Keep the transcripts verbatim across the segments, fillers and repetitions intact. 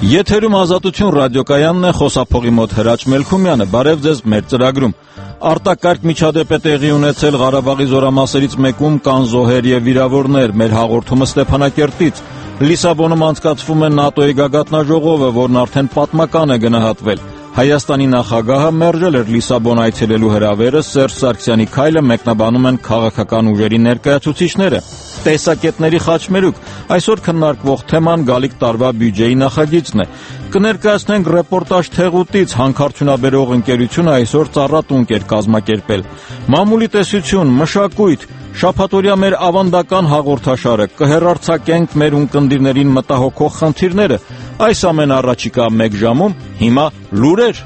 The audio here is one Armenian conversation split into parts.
Եթերում Ազատություն ռադիոկայանն է, խոսափողի մոտ Հրաչ Մելքումյանը, բարև ձեզ մեր ծրագրում։ Արտակարգ միջադեպ է տեղի ունեցել Ղարաբաղի զորամասերից մեկում կան զոհեր եւ վիրավորներ, մեր հաղորդումը Ստեփանակերտից։ Լիսաբոնում անցկացվում է ՆԱՏՕ-ի գագաթնաժողովը, որն արդեն պատմական է գնահատվել։ Հայաստանի նախագահը մերժել էր Լիսաբոն այցելելու հրավերը, Սերժ Սարգսյանի քայլը մեկնաբանում են քաղաքական ուժերի ներկայացուցիչները։ Տեսակետների խաչմերուկ, այսօր քննարկվող թեման գալիք տարվա բյուջեի նախագիծն է։ Կներկայացնենք ռեպորտաժ Թեղուտից, հանքարդյունաբերող ընկերությունը այսօր ծառատունկ էր կազմակերպել։ Մամուլի տեսություն, մշակույթ, շաբաթօրյա մեր ավանդական հաղորդաշարը, կհեռարձակենք մեր ունկնդիրներին մտահոգող խնդիրները։ Այս ամենը առաջիկա մեկ ժամում, հիմա լուրեր։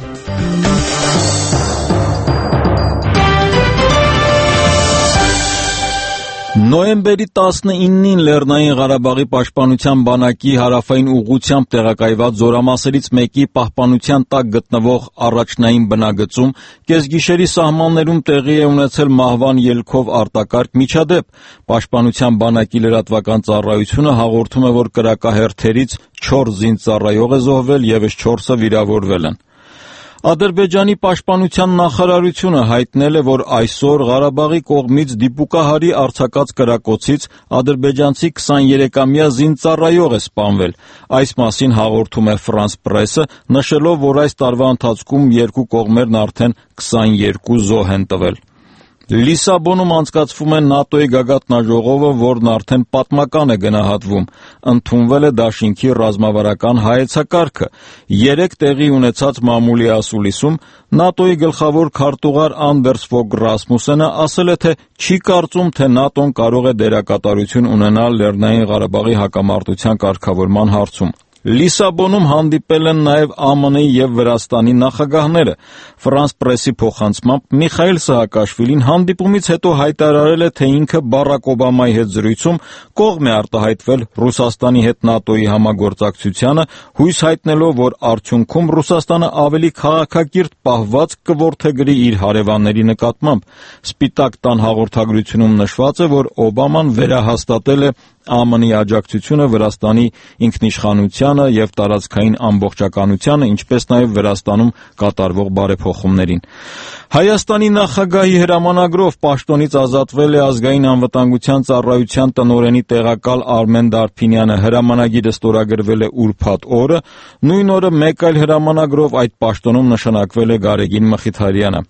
Նոյեմբերի տասնինին Լեռնային Ղարաբաղի պաշտպանության բանակի հարավային ուղղությամբ տեղակայված զորամասերից մեկի պահպանության տակ գտնվող առաջնային բնագծում կեսգիշերի սահմաններում տեղի է ունեցել մահվան ելքով արտակարգ միջադեպ։ Պաշտպանության բանակի լրատվական ծառայությունը հաղորդում է, որ կրակահերթերից չորս զինծառայող է զոհվել, ևս չորսը վիրավորվել են։ Ադրբեջանի պաշտպանության նախարարությունը հայտնել է, որ այսօր Ղարաբաղի կողմից դիպուկահարի արձակած կրակոցից ադրբեջանցի քսաներեքամյա զինծառայող է սպանվել։ Այս մասին հաղորդում է Ֆրանս Պրեսը, նշելով, որ այս տարվա ընթացքում երկու կողմերն արդեն քսաներկու զոհ են տվել։ Լիսաբոնում անցկացվում է ՆԱՏՕ-ի գագաթնաժողովը, որն արդեն պատմական է գնահատվում։ Ընդունվել է դաշինքի ռազմավարական հայեցակարգը։ Երեք տեղի ունեցած մամուլի ասուլիսում ՆԱՏՕ-ի գլխավոր քարտուղար Անդերս Ֆոգ Ռասմուսենը ասել է, թե չի կարծում, թե ՆԱՏՕ-ն կարող է դերակատարություն ունենալ Լեռնային Ղարաբաղի հակամարտության կարգավորման հարցում։ Լիսաբոնում հանդիպել են նաև ԱՄՆ-ի և Վրաստանի նախագահները։ Ֆրանս Պրեսի փոխանցմամբ Միխայիլ Սահակաշվիլին հանդիպումից հետո հայտարարել է, թե ինքը Բարակ Օբամայի հետ զրույցում կողմ է արտահայտվել Ռուսաստանի հետ ՆԱՏՕ-ի համագործակցությանը, հույս հայտնելով, որ արդյունքում Ռուսաստանը ավելի քաղաքակիրթ պահվածք կորդեգրի իր հարևանների նկատմամբ։ Սպիտակ տան հաղորդագրությունում նշված է, որ Օբաման վերահաստատել է ԱՄՆ-ի աջակցությունը Վրաստանի ինքնիշխանությանը և տարածքային ամբողջականությանը, ինչպես նաև Վրաստանում կատարվող բարեփոխումներին։ Հայաստանի նախագահի հրամանագրով պաշտոնից ազատվել է Ազգային անվտանգության ծառայության տնօրենի տեղակալ Արմեն Դարփինյանը։ Հրամանագիրը ստորագրվել է ուրբաթ օրը, նույն օրը մեկ այլ հրամանագրով այդ պաշտոնում նշանակվել է Գարեգին Մխիթարյանը։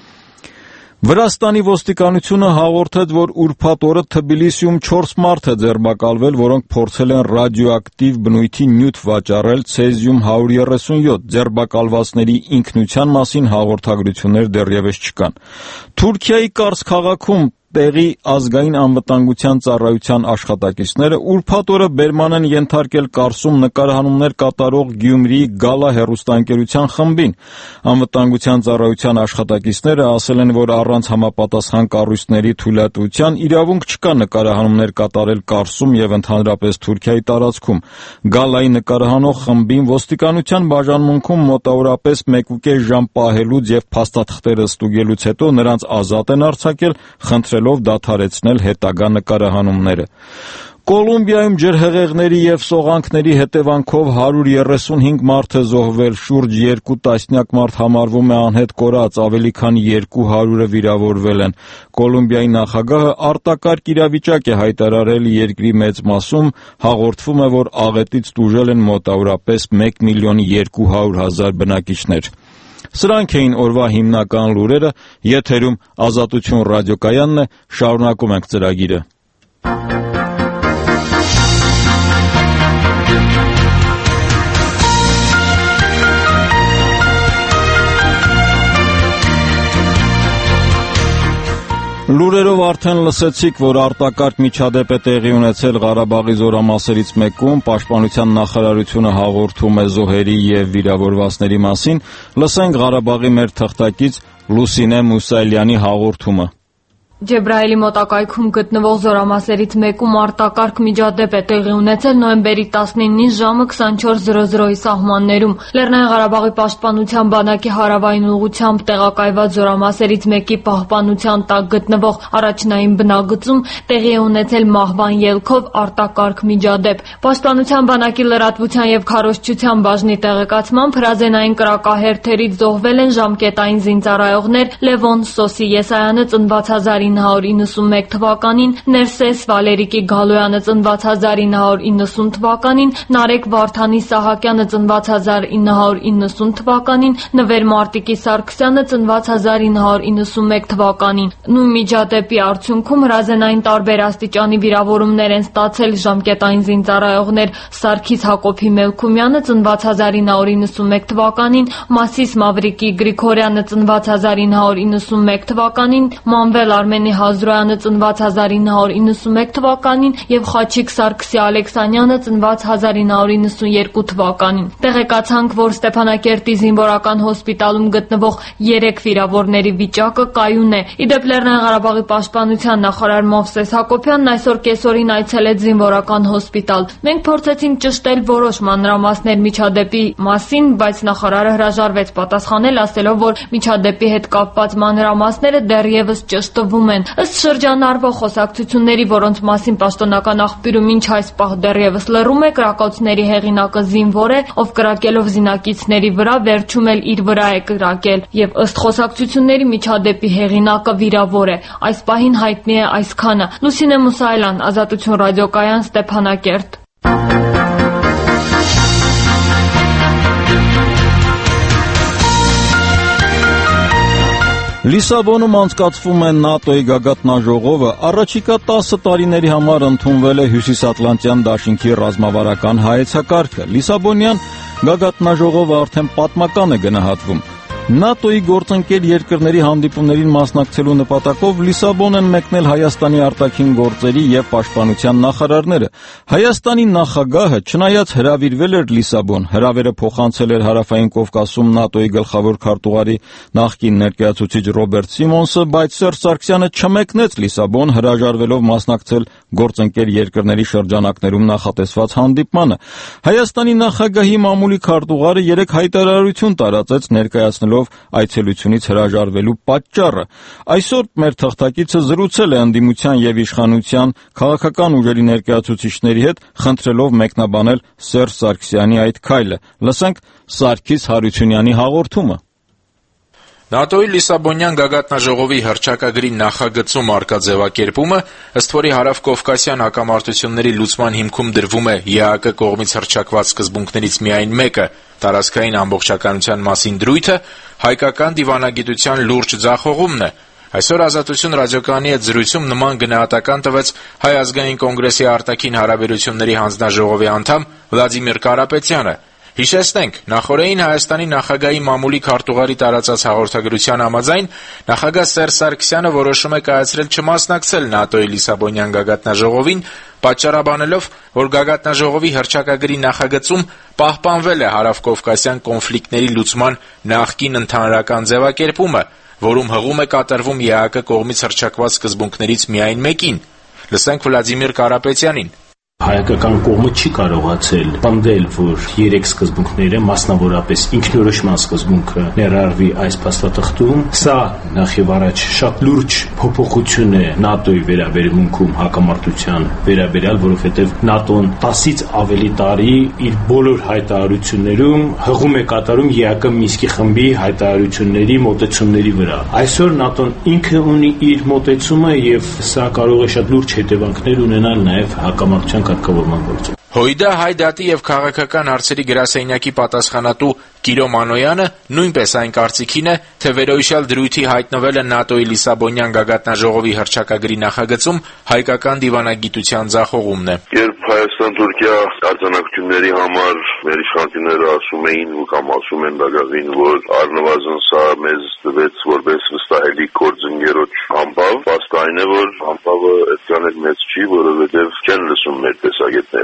Վրաստանի ոստիկանությունը հաղորդեց, որ ուրբաթ օրը Թբիլիսիում չորս մարդ է ձերբակալվել, որոնք փորձել են ռադիոակտիվ բնույթի նյութ վաճառել ցեզիում հարյուր երեսունյոթ։ Ձերբակալվածների ինքնության մասին հաղորդագրություններ դեռևս չկան։ Թուրքիայի Կարս քաղաքում տեղի Ազգային անվտանգության ծառայության աշխատակիցները ուրբաթ օրը բերման են ենթարկել Կարսում նկարահանումներ կատարող Գյումրիի Գալա հեռուստաընկերության խմբին։ Անվտանգության ծառայության աշխատակիցները ասել են, որ առանց համապատասխան կառույցների թույլատվության իրավունք չկա նկարահանումներ կատարել Կարսում և ընդհանրապես Թուրքիայի տարածքում։ Գալայի նկարահանող խմբին ոստիկանության բաժանմունքում մոտավորապես մեկուկես ժամ պահելուց և փաստաթղթերը ստուգելուց հետո նրանց ազատ են արձակել, խնդրելով դադարեցնել հետագա նկարահանումները։ Կոլումբիայում ջրհեղեղների և սողանքների հետևանքով հարյուր երեսունհինգ մարդ է զոհվել, շուրջ երկու տասնյակ մարդ համարվում է անհետ կորած, ավելի քան երկու հարյուրը վիրավորվել են։ Կոլումբիայի նախագահը արտակարգ իրավիճակ է հայտարարել երկրի մեծ մասում, հաղորդվում է, որ աղետից տուժել են մոտավորապես մեկ միլիոն երկու հարյուր հազար բնակիչներ։ Սրանք էին օրվա հիմնական լուրերը, եթերում Ազատություն ռադիոկայանն է, շարունակում ենք ծրագիրը։ Լուրերով արդեն լսեցիք, որ արտակարգ միջադեպ է տեղի ունեցել Ղարաբաղի զորամասերից մեկում, պաշտպանության նախարարությունը հաղորդում է զոհերի և վիրավորվածների մասին, լսենք Ղարաբաղի մեր թղթակից Լուսինե Մուսայելյանի հաղորդումը։ Ջեբրայելի մոտակայքում գտնվող զորամասերից մեկում արտակարգ միջադեպ է տեղի ունեցել նոյեմբերի տասնինին ժամը քսանչորս զրո զրոյի սահմաններում։ Լեռնային Ղարաբաղի պաշտպանության բանակի հարավային ուղղությամբ տեղակայված զորամասերից մեկի պահպանության տակ գտնվող առաջնային բնագծում տեղի է ունեցել մահվան ելքով արտակարգ միջադեպ։ Պաշտպանության բանակի լրատվության եւ քարոզչության բաժնի տեղեկացմամբ հրազենային կրակահերթերից զոհվել են ժամկետային զինծառայողներ Լևոն Սոսի Եսայանը ծնված հազար ինը հարյուր իննսունմեկ թվականին, Ներսես Վալերիկի Գալոյանը ծնված հազար ինը հարյուր իննսուն թվականին, Նարեկ Վարդանի Սահակյանը ծնված հազար ինը հարյուր իննսուն թվականին, Նվեր Մարտիկի Սարգսյանը ծնված հազար ինը հարյուր իննսունմեկ թվականին։ Նույն միջադեպի արդյունքում հրազենային տարբեր աստիճանի վիրավորումներ են ստացել ժամկետային զինծառայողներ Սարգիս Հակոբի Մելքումյանը ծնված հազար ինը հարյուր իննսունմեկ թվականին, Մասիս Մավրիկի Գրիգորյանը ծնված հազար ինը հարյուր իննսունմեկ թվականին, Մանվել Արմենի Հազրոյանը ծնված հազար ինը հարյուր իննսունմեկ թվականին եւ Խաչիկ Սարգսի Ալեքսանյանը ծնված հազար ինը հարյուր իննսունյերկու թվականին։ Տեղեկացանք, որ Ստեփանակերտի զինվորական հոսպիտալում գտնվող երեք վիրավորների վիճակը կայուն է։ Իդեպ Լեռնային Ղարաբաղի պաշտպանության նախարար Մովսես Հակոբյանն այսօր կեսօրին այցելեց զինվորական հոսպիտալ։ Մենք փորձեցինք ճշտել որոշ մանրամասներ միջադեպի մասին, բայց նախարարը հրաժարվեց պատասխանել, ասելով, որ միջադեպի հետ կապված մանրամասները դեռևս ճշտվում են։ Ըստ շրջանառվող խոսակցությունների, որոնց մասին պաշտոնական աղբյուրը մինչ այս պահ դեռևս լռում է, կրակոցների հեղինակը զինվոր է, ով կրակելով զինակիցների վրա վերջում էլ իր վրա է կրակել, եւ ըստ խոսակցությունների միջադեպի հեղինակը վիրավոր է։ Այս պահին հայտնի է այսքանը։ Լուսինե Մուսայելյան, Ազատություն ռադիոկայան, Ստեփանակերտ։ Լիսաբոնում անցկացվում է ՆԱՏՕ-ի գագաթնաժողովը, առաջիկա տասը տարիների համար ընդունվել է Հյուսիսատլանտյան դաշինքի ռազմավարական հայեցակարգը։ Լիսաբոնյան գագաթնաժողովը արդեն պատմական է գնահատվում։ ՆԱՏՕ-ի գործընկեր երկրների հանդիպումներին մասնակցելու նպատակով Լիսաբոն են մեկնել Հայաստանի արտաքին գործերի եւ պաշտպանության նախարարները։ Հայաստանի նախագահը, չնայած հրավիրվել էր Լիսաբոն, հրավերը փոխանցել էր Հարավային Կովկասում ՆԱՏՕ-ի գլխավոր քարտուղարի նախկին ներկայացուցիչ Ռոբերտ Սիմոնսը, բայց Սերժ Սարգսյանը չմեկնեց Լիսաբոն, հրաժարվելով մասնակցել գործընկեր երկրների շրջանակներում նախատեսված հանդիպմանը։ Հայաստանի նախագահի մամուլի քարտուղարը երեք հայտարարություն տարածեց ներկայացնելով այցելությունից հրաժարվելու պատճառը։ Այսօր մեր թղթակիցը զրուցել է ընդդիմության եւ իշխանության քաղաքական ուժերի ներկայացուցիչների հետ, խնդրելով մեկնաբանել Սերժ Սարգսյանի այդ քայլը։ Լսենք Սարգիս Հարությունյանի հաղորդումը։ ՆԱՏՕ-ի Լիսաբոնյան գագաթնաժողովի հռչակագրի նախագծում առկա ձևակերպումը, ըստ որի հարավկովկասյան հակամարտությունների լուծման հիմքում դրվում է ԵԱԿ կողմից հռչակված սկզբունքներից միայն մեկը՝ տարածքային ամբողջականության մասին դրույթը, հայկական դիվանագիտության լուրջ ձախողումն է։ Այսօր Ազատություն ռադիոկայանի հետ զրույցում նման գնահատական տվեց Հայ ազգային կոնգրեսի արտաքին հարաբերությունների հանձնաժողովի անդամ Վլադիմիր Կարապետյանը։ Հիշեցնենք, նախօրեին Հայաստանի նախագահի մամուլի քարտուղարի տարածած հաղորդագրության համաձայն նախագահ Սերժ Սարգսյանը որոշում է կայացրել չմասնակցել ՆԱՏՕ-ի Լիսաբոնյան գագաթնաժողովին, պատճառաբանելով, որ գագաթնաժողովի հռչակագրի նախագծում պահպանվել է հարավկովկասյան կոնֆլիկտների լուծման նախկին ընդհանրական ձևակերպումը, որում հղում է կատարվում ԵԱԿ կողմից հռչակված սկզբունքներից միայն մեկին։ Լսենք Վլադիմիր Կարապետյանին։ Հայկական կողմը չի կարողացել պնդել, որ երեք սկզբունքները, մասնավորապես ինքնորոշման սկզբունքը, ներառվի այս փաստաթղթում։ Սա նախ եւ առաջ շատ լուրջ փոփոխություն է ՆԱՏՕ-ի վերաբերմունքում հակամարտության վերաբերյալ, որովհետեւ ՆԱՏՕ-ն տասից ավելի տարի իր բոլոր հայտարարություններում հղում է կատարում ԵԱԿ Մինսկի խմբի հայտարարությունների մոտեցումների վրա։ Այսօր ՆԱՏՕ-ն ինքը ունի իր մոտեցումը եւ սա կարող է շատ լուրջ հետևանքներ ունենալ նաեւ հակամարտության ՀՅԴ Հայ դատի եւ քաղաքական հարցերի գրասենյակի պատասխանատու Կիրո Մանոյանը նույնպես այն կարծիքին է, թե վերոհիշյալ դրույթի հայտնվելը ՆԱՏՕ-ի Լիսաբոնյան գագաթնաժողովի հռչակագրի նախագծում հայկական դիվանագիտության ձախողումն է։ Երբ Հայաստան-Թուրքիա արձանագրությունների համար մեր իշխանությունները ասում էին ու կամ ասում են դակավին, որ առնվազն սա մեզ տվեց որպես վստահելի գործընկերոջ համբավ, վստահ այն է, որ համբավը այդքան էլ մեծ չի, որովհետև չեն լսում մեր տեսակետները։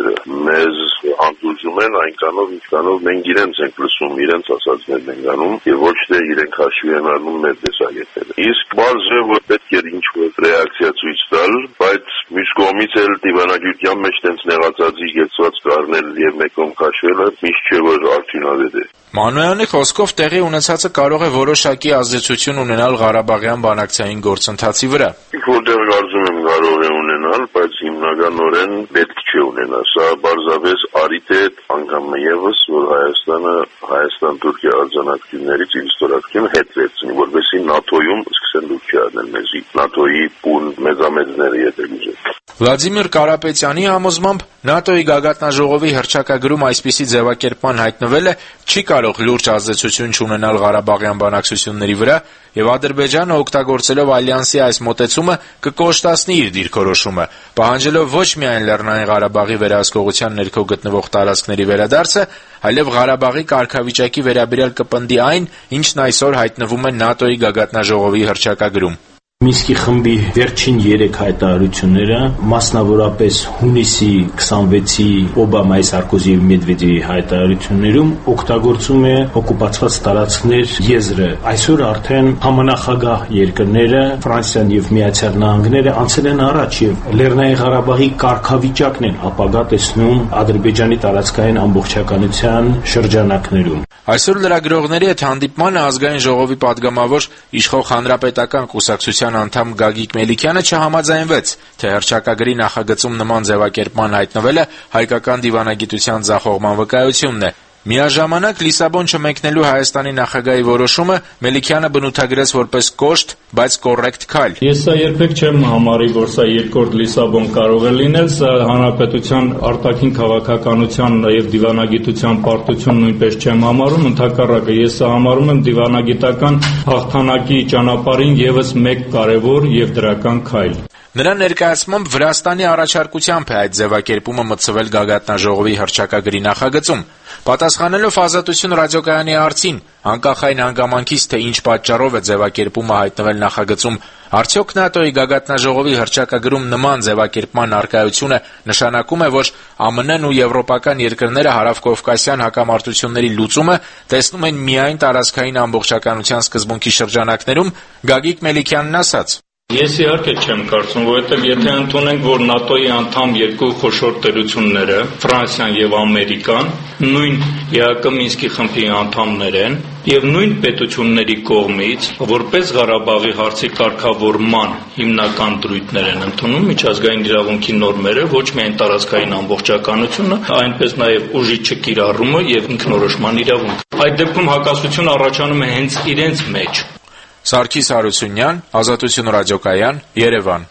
մեզ հանդուրժում են այնքանով, ինչքանով մենք իրենց ենք լսում, իրենց ասածներն ենք անում եւ ոչ թե իրենք հաշվի են առնում մեր տեսակետները։ Իսկ բարձ է, որ պետք է ինչ-որ ռեակցիա ցույց տալ, բայց մյուս կողմից էլ դիվանագիտության մեջ տենց նեղացածի գեցված կառնել եւ մեկում քաշելը միշտ չէ որ արդյունավետ է։ Մանոյանի խոսքով տեղի ունեցածը կարող է որոշակի ազդեցություն ունենալ Ղարաբաղյան բանակցային գործընթացի վրա։ Որտեղ կարծում եմ կարող է ունենալ, բայց հիմնականորեն պետք չէ ունենա։ Սա բարձրապես արիթետ անգամ եւս, որ Հայաստանը Հայաստան-Թուրքիա արձանագրություններից իր ստորագրությունը հետ վերցնի, որովհետեւ ՆԱՏՕ-ում սկսեն դուք չառնել մեզի։ ՆԱՏՕ-ի պուն մեծամեծները եթե գուզեն։ Վլադիմիր Կարապետյանի համոզմամբ ՆԱՏՕ-ի գագաթնաժողովի հռչակագրում այսպիսի ձևակերպման հայտնվելը չի կարող լուրջ ազդեցություն չունենալ Ղարաբաղյան բանակցությունների վրա եւ Ադրբեջանը օգտագործելով ալյանսի այս մոտեցումը կկոշտացնի իր դիրքորոշումը, պահանջելով ոչ միայն Լեռնային Ղարաբաղի վերահսկողության ներքո գտնվող տարածքների վերադարձը, այլև Ղարաբաղի կարգավիճակի վերաբերյալ կպնդի այն, ինչն այսօր հայտնվում է ՆԱՏՕ-ի գագաթնաժողովի հռչակագրում։ Մինսկի խմբի վերջին երեք հայտարարությունները, մասնավորապես հունիսի քսանվեցի Օբամայի, Սարկոզիի եւ Մեդվեդևի հայտարարություններում օգտագործում է օկուպացված տարածքներ եզրը։ Այսօր արդեն համանախագահ երկրները, Ֆրանսիան եւ Միացյալ Նահանգները անցել են առաջ եւ Լեռնային Ղարաբաղի կարգավիճակն են ապագա տեսնում Ադրբեջանի տարածքային ամբողջականության շրջանակներում։ Այսօր լրագրողների հետ հանդիպմանը ազգային ժողովի падգամավոր իշխող հանրապետական կուսակցության անդամ Գագիկ Մելիքյանը չհամաձայնվեց, թե հռչակագրի նախագծում նման ձևակերպման հայտնվելը հայկական դիվանագիտության ձախողման վկայությունն է։ Միաժամանակ Լիսաբոն չմեկնելու Հայաստանի նախագահի որոշումը Մելիքյանը բնութագրեց որպես կոշտ, բայց կոռեկտ քայլ։ Ես սա երբեք չեմ համարի, որ սա երկրորդ Լիսաբոն կարող է լինել, սա հանրապետության արտաքին քաղաքականության եւ դիվանագիտության պարտություն նույնպես չեմ համարում, ընդհակառակը ես սա համարում եմ դիվանագիտական հաղթանակի ճանապարհին եւս մեկ կարեւոր եւ դրական քայլ։ Նրա ներկայացմամբ Վրաստանի առաջարկությամբ է այդ ձևակերպումը մտցվել գագաթնաժողովի հռչակագրի նախագծում։ Պատասխանելով Ազատություն ռադիոկայանի հարցին, անկախ այն հանգամանքից, թե ինչ պատճառով է ձևակերպումը հայտնվել նախագծում, արդյոք ՆԱՏՕ-ի գագաթնաժողովի հռչակագրում նման ձևակերպման առկայությունը նշանակում է, որ ԱՄՆ-ն ու եվրոպական երկրները հարավկովկասյան հակամարտությունների լուծումը տեսնում են միայն տարածքային ամբողջականության սկզբունքի շրջանակներում, Գագիկ Մելիքյանն ասաց. Ես իհարկե չեմ կարծում, որովհետև եթե ընդունենք, որ ՆԱՏՕ-ի անդամ երկու խոշոր տերությունները, Ֆրանսիան եւ Ամերիկան, նույն ԵԱԿ Մինսկի խմբի անդամներ են, եւ նույն պետությունների կողմից, որպես Ղարաբաղի հարցի կարգավորման հիմնական դրույթներ են ընդունում միջազգային իրավունքի նորմերը, ոչ միայն տարածքային ամբողջականությունը, այնպես նաեւ ուժի չկիրառումը եւ ինքնորոշման իրավունքը։ Այդ դեպքում հակասություն առաջանում է հենց իրենց մեջ։ Սարգիս Հարությունյան, Ազատություն ռադիոկայան, Երևան։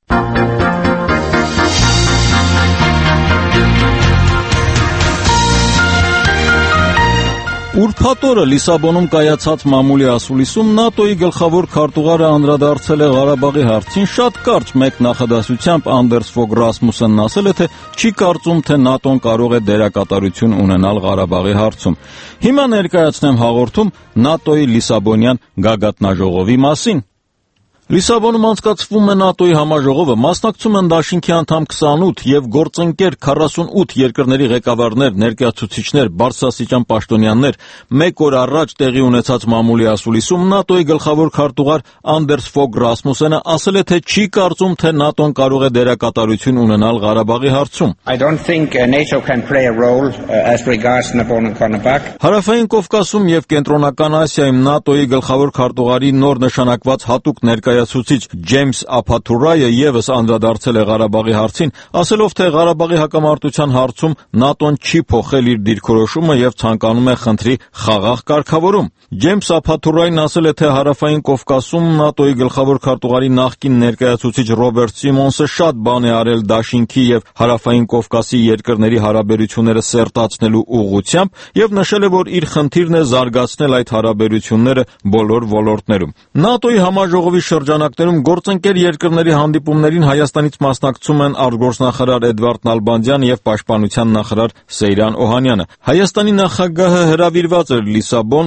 Ուրբաթ օրը Լիսաբոնում կայացած մամուլի ասուլիսում ՆԱՏՕ-ի գլխավոր քարտուղարը անդրադարձել է Ղարաբաղի հարցին շատ կարճ մեկ նախադասությամբ Անդերս Ֆոգ Ռասմուսենն ասել է, թե չի կարծում, թե ՆԱՏՕ-ն կարող է դերակատարություն ունենալ Ղարաբաղի հարցում։ Հիմա ներկայացնեմ հաղորդում ՆԱՏՕ-ի Լիսաբոնյան գագաթնաժողովի մասին։ Լիսաբոնում անցկացվում է ՆԱՏՕ-ի համաժողովը, մասնակցում են դաշինքի անդամ քսանութ եւ գործընկեր քառասունութ երկրների ղեկավարներ, ներկայացուցիչներ, բարձրաստիճան պաշտոնյաներ։ Մեկ օր առաջ տեղի ունեցած մամուլի ասուլիսում ՆԱՏՕ-ի գլխավոր քարտուղար Անդերս Ֆոգ Ռասմուսենը ասել է, թե չի կարծում, թե ՆԱՏՕ-ն կարող է դերակատարություն ունենալ Ղարաբաղի հարցում։ Հարավային Կովկասում եւ Կենտրոնական Ասիայում ՆԱՏՕ-ի գլխավոր քարտուղարի նոր նշանակված հատուկ ներկայացուցիչ Ջեյմս Ափաթուրայը եւս անդրադարձել է Ղարաբաղի հարցին, ասելով, թե Ղարաբաղի հակամարտության հարցում ՆԱՏՕ-ն չի փոխել իր դիրքորոշումը եւ ցանկանում է խնդրի խաղաղ կարգավորում։ Ջեյմս Ափաթուրայն ասել է, թե Հարավային Կովկասում ՆԱՏՕ-ի գլխավոր քարտուղարի նախկին ներկայացուցիչ Ռոբերտ Սիմոնսը շատ բան է արել դաշինքի եւ Հարավային Կովկասի երկրների հարաբերությունները սերտացնելու ուղղությամբ եւ նշել է, որ իր խնդիրն է զարգացնել այդ հարաբերությունները բոլոր ոլորտներում։ ՆԱՏՕ-ի համաժողովի շրջանակներում գործընկեր երկրների հանդիպումներին Հայաստանից մասնակցում են արտգործնախարար Էդվարդ Նալբանդյանը եւ պաշտպանության նախարար Սեյրան Օհանյանը։ Հայաստանի նախագահը հրավիրված էր Լիսաբոն, բայց նա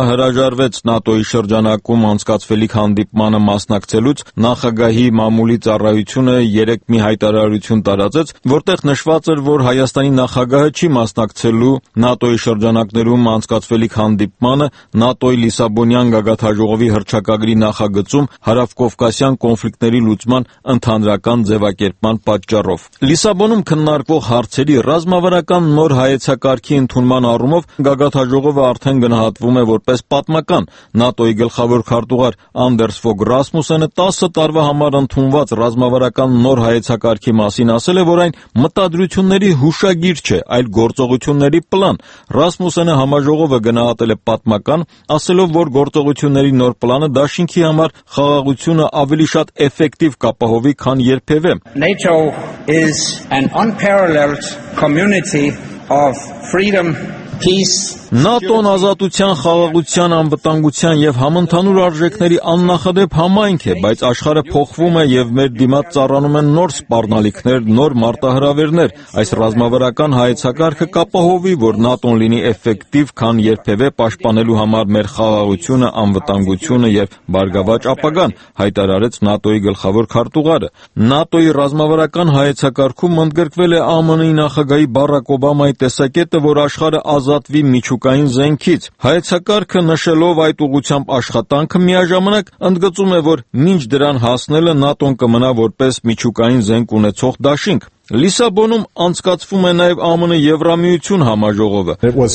հրաժարվեց ՆԱՏՕ-ի շրջանակում անցկացվելիք հանդիպմանը մասնակցելուց, նախագահի մամուլի ծառայությունը երեկ մի հայտարարություն տարածեց, որտեղ նշված էր, որ Հայաստանի նախագահը չի մասնակցելու ՆԱՏՕ-ի շրջանակներում անցկացվելիք հանդիպմանը ՆԱՏՕ-ի Լիսաբոնյան գագաթնաժողովի հռչակագրի նախագծում հարավկովկասյան կոնֆլիկտների լուծման ընդհանրական ձևակերպման պատճառով։ Լիսաբոնում քննարկվող հարցերի ռազմավարական նոր հայեցակարգի ընդունման առումով գագաթնաժողովը արդեն գնահատվում է որպես պատմական։ ՆԱՏՕ-ի գլխավոր քարտուղար Անդերս Ֆոգ Ռասմուսենը տասը տարվա համար ընդունված ռազմավարական նոր հայեցակարգի մասին ասել է, որ այն մտադրությունների հուշագիր չէ, այլ գործողությունների պլան։ Ռասմուսենը համաժողովը գնահատել է պատմական, ասելով, որ գործողությունների նոր պլանը դաշինքի համար խաղաղությունը ավելի շատ էֆեկտիվ կապահովի, քան երբևէ։ NATO is an unparalleled community of freedom, peace. ՆԱՏՕ-ն ազատության, խաղաղության, անվտանգության եւ համընդհանուր արժեքների աննախադեպ համայնք է, բայց աշխարհը փոխվում է եւ մեր դիմաց ծառանում են նոր սպառնալիքներ, նոր մարտահրավերներ։ Այս ռազմավարական հայեցակարգը կապահովի, որ ՆԱՏՕ-ն լինի էֆեկտիվ, քան երբևէ պաշտպանելու համար մեր խաղաղությունը, անվտանգությունը եւ բարգավաճ ապագան, հայտարարեց ՆԱՏՕ-ի գլխավոր քարտուղարը։ ՆԱՏՕ-ի ռազմավարական հայեցակարգում ընդգրկվել է ԱՄՆ-ի նախագահի Բարակ Օբամայի տեսակետը, որ աշխարհը ազատվի միջուկային զենքից։ Հայեցակարգը նշելով այդ ուղղությամբ աշխատանքը միաժամանակ ընդգծում է, որ մինչ դրան հասնելը ՆԱՏՕ-ն կմնա որպես միջուկային զենք ունեցող դաշինք։ Լիսաբոնում անցկացվում է նաև ԱՄՆ-Եվրամիություն համաժողովը։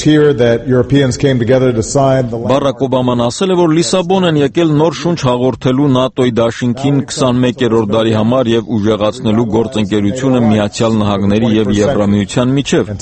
Բարակ Օբաման ասել է, որ Լիսաբոն են եկել նոր շունչ հաղորդելու ՆԱՏՕ-ի դաշինքին քսանմեկերորդ դարի համար եւ ուժեղացնելու գործընկերությունը Միացյալ Նահանգների եւ Եվրամիության միջև։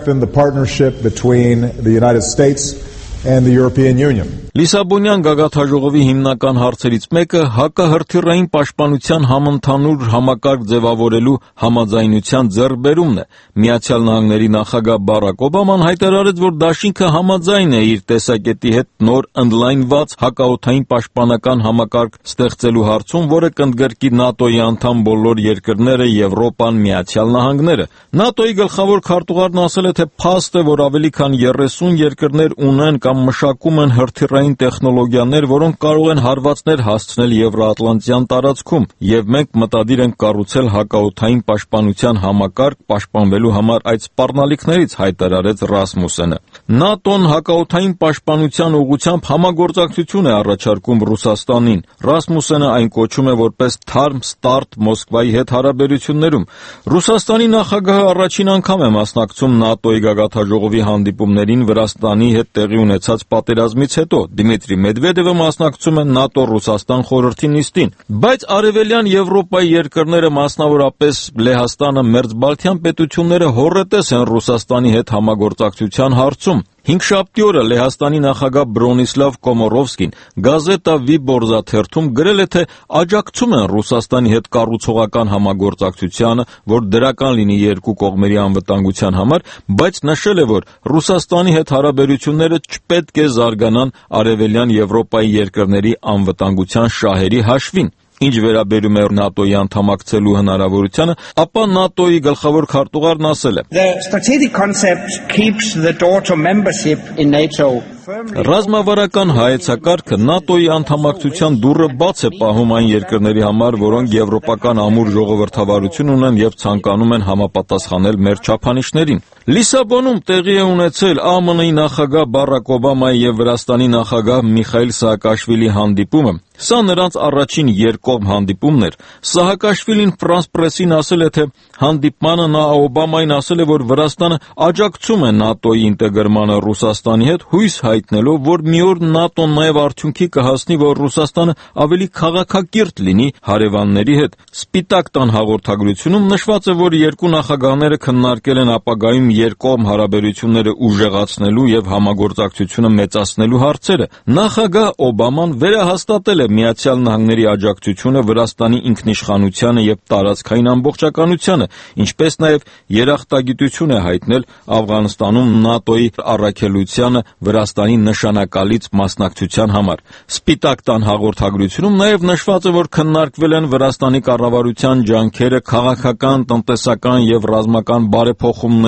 And the European Union. Լիսաբոնյան գագաթնաժողովի հիմնական հարցերից մեկը հակահրթիռային պաշտպանության համընդհանուր համակարգ ձևավորելու համաձայնության ձեռքբերումն է։ Միացյալ Նահանգների նախագահ Բարակ Օբաման հայտարարեց, որ դաշինքը համաձայն է իր տեսակետի հետ նոր ընդլայնված հակաօդային պաշտպանական համակարգ ստեղծելու հարցում, որը կընդգրկի ՆԱՏՕ-ի անդամ բոլոր երկրները, Եվրոպան, Միացյալ Նահանգները։ ՆԱՏՕ-ի գլխավոր քարտուղարն ասել է, թե փաստ է, որ ավելի քան երեսուն երկրներ ունեն կամ մշակում են հրթիռային տեխնոլոգիաներ, որոնք կարող են հարվածներ հասցնել Եվրոատլանտյան տարածքում, եւ մենք մտադիր ենք կառուցել հակաօդային պաշտպանության համակարգ պաշտպանվելու համար այդ սպառնալիքներից, հայտարարեց Ռասմուսենը։ ՆԱՏՕ-ն հակաօդային պաշտպանության ուղղությամբ համագործակցություն է առաջարկում Ռուսաստանին։ Ռասմուսենը այն կոչում է որպես թարմ ստարտ Մոսկվայի հետ հարաբերություններում։ Ռուսաստանի նախագահը առաջին անգամ է մասնակցում ՆԱՏՕ-ի գագաթնաժողովի հանդիպումներին Վրաստանի հետ տեղի ունեցած պատերազմից հետո։ Դիմիտրի Մեդվեդևը մասնակցում է ՆԱՏՕ-Ռուսաստան խորհրդի նիստին, բայց արևելյան Եվրոպայի երկրները, մասնավորապես Լեհաստանը, Մերձբալթյան պետությունները հոռետես են Ռուսաստանի հետ համագործակցության հարցում։ Հինգշաբթի օրը Լեհաստանի նախագահ Բրոնիսլավ Կոմորովսկին գազետա Վիբորզա թերթում գրել է, թե աջակցում են Ռուսաստանի հետ կառուցողական համագործակցությանը, որ դրական լինի երկու կողմերի անվտանգության համար, բայց նշել է, որ Ռուսաստանի հետ հարաբերությունները չպետք է զարգանան արևելյան Եվրոպայի երկրների անվտանգության շահերի հաշվին։ Ինչ վերաբերում է ՆԱՏՕ-ի անդամակցելու հնարավորությանը, ապա ՆԱՏՕ-ի գլխավոր քարտուղարն ասել է. The strategic concept keeps the door to membership in NATO. Ռազմավարական հայեցակարգը ՆԱՏՕ-ի անդամակցության դուռը բաց է պահում այն երկրների համար, որոնք եվրոպական ամուր ժողովրդավարություն ունեն եւ ցանկանում են համապատասխանել մեր չափանիշներին։ Լիսաբոնում տեղի է ունեցել ԱՄՆ-ի նախագահ Բարակ Օբամայի եւ Վրաստանի նախագահ Միխայիլ Սահակաշվիլի հանդիպումը։ Սա նրանց առաջին երկկողմ հանդիպումն էր։ Սահակաշվիլին Ֆրանս Պրեսին ասել է, թե հանդիպմանը նա Օբամային ասել է, որ Վրաստանը աջակցում է ՆԱՏՕ-ի ինտեգրմանը Ռուսաստանի հետ, հույս հայտնելով, որ մի օր ՆԱՏՕ-ն նաև արդյունքի կհասնի, որ Ռուսաստանը ավելի քաղաքակիրթ լինի հարևանների հետ։ Սպիտակ տան հաղորդագրությունում նշված է, որ երկու նախագահները քննարկել են ապագայում երկկողմ հարաբերությունները ուժեղացնելու եւ համագործակցությունը մեծացնելու հարցերը։ Նախագահ Օբաման վերահաստատել է Միացյալ Նահանգների աջակցությունը Վրաստանի ինքնիշխանությանը եւ տարածքային ամբողջականությանը, ինչպես նաեւ երախտագիտություն է հայտնել Աֆղանստանում ՆԱՏՕ-ի առաքելությանը Վրաստանի նշանակալից մասնակցության համար։ Սպիտակ տան հաղորդագրությունում նաեւ նշված է, որ քննարկվել են Վրաստանի կառավարության ջանքերը քաղաքական, տնտեսական եւ ռազմական բարեփոխումների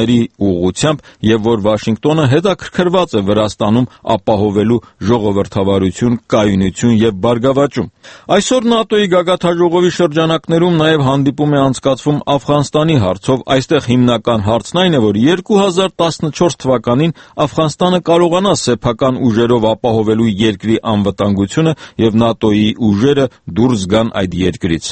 ուղղությամբ եւ որ Վաշինգտոնը հետաքրքրված է Վրաստանում ապահովելու ժողովրդավարություն, կայունություն եւ բարգավաճում։ Այսօր ՆԱՏՕ-ի գագաթնաժողովի շրջանակներում նաեւ հանդիպում է անցկացվում Աֆղանստանի հարցով։ Այստեղ հիմնական հարցն այն է, որ երկու հազար տասնչորս թվականին Աֆղանստանը կարողանա սեփական ուժերով ապահովելու երկրի անվտանգությունը եւ ՆԱՏՕ-ի ուժերը դուրս գան այդ երկրից։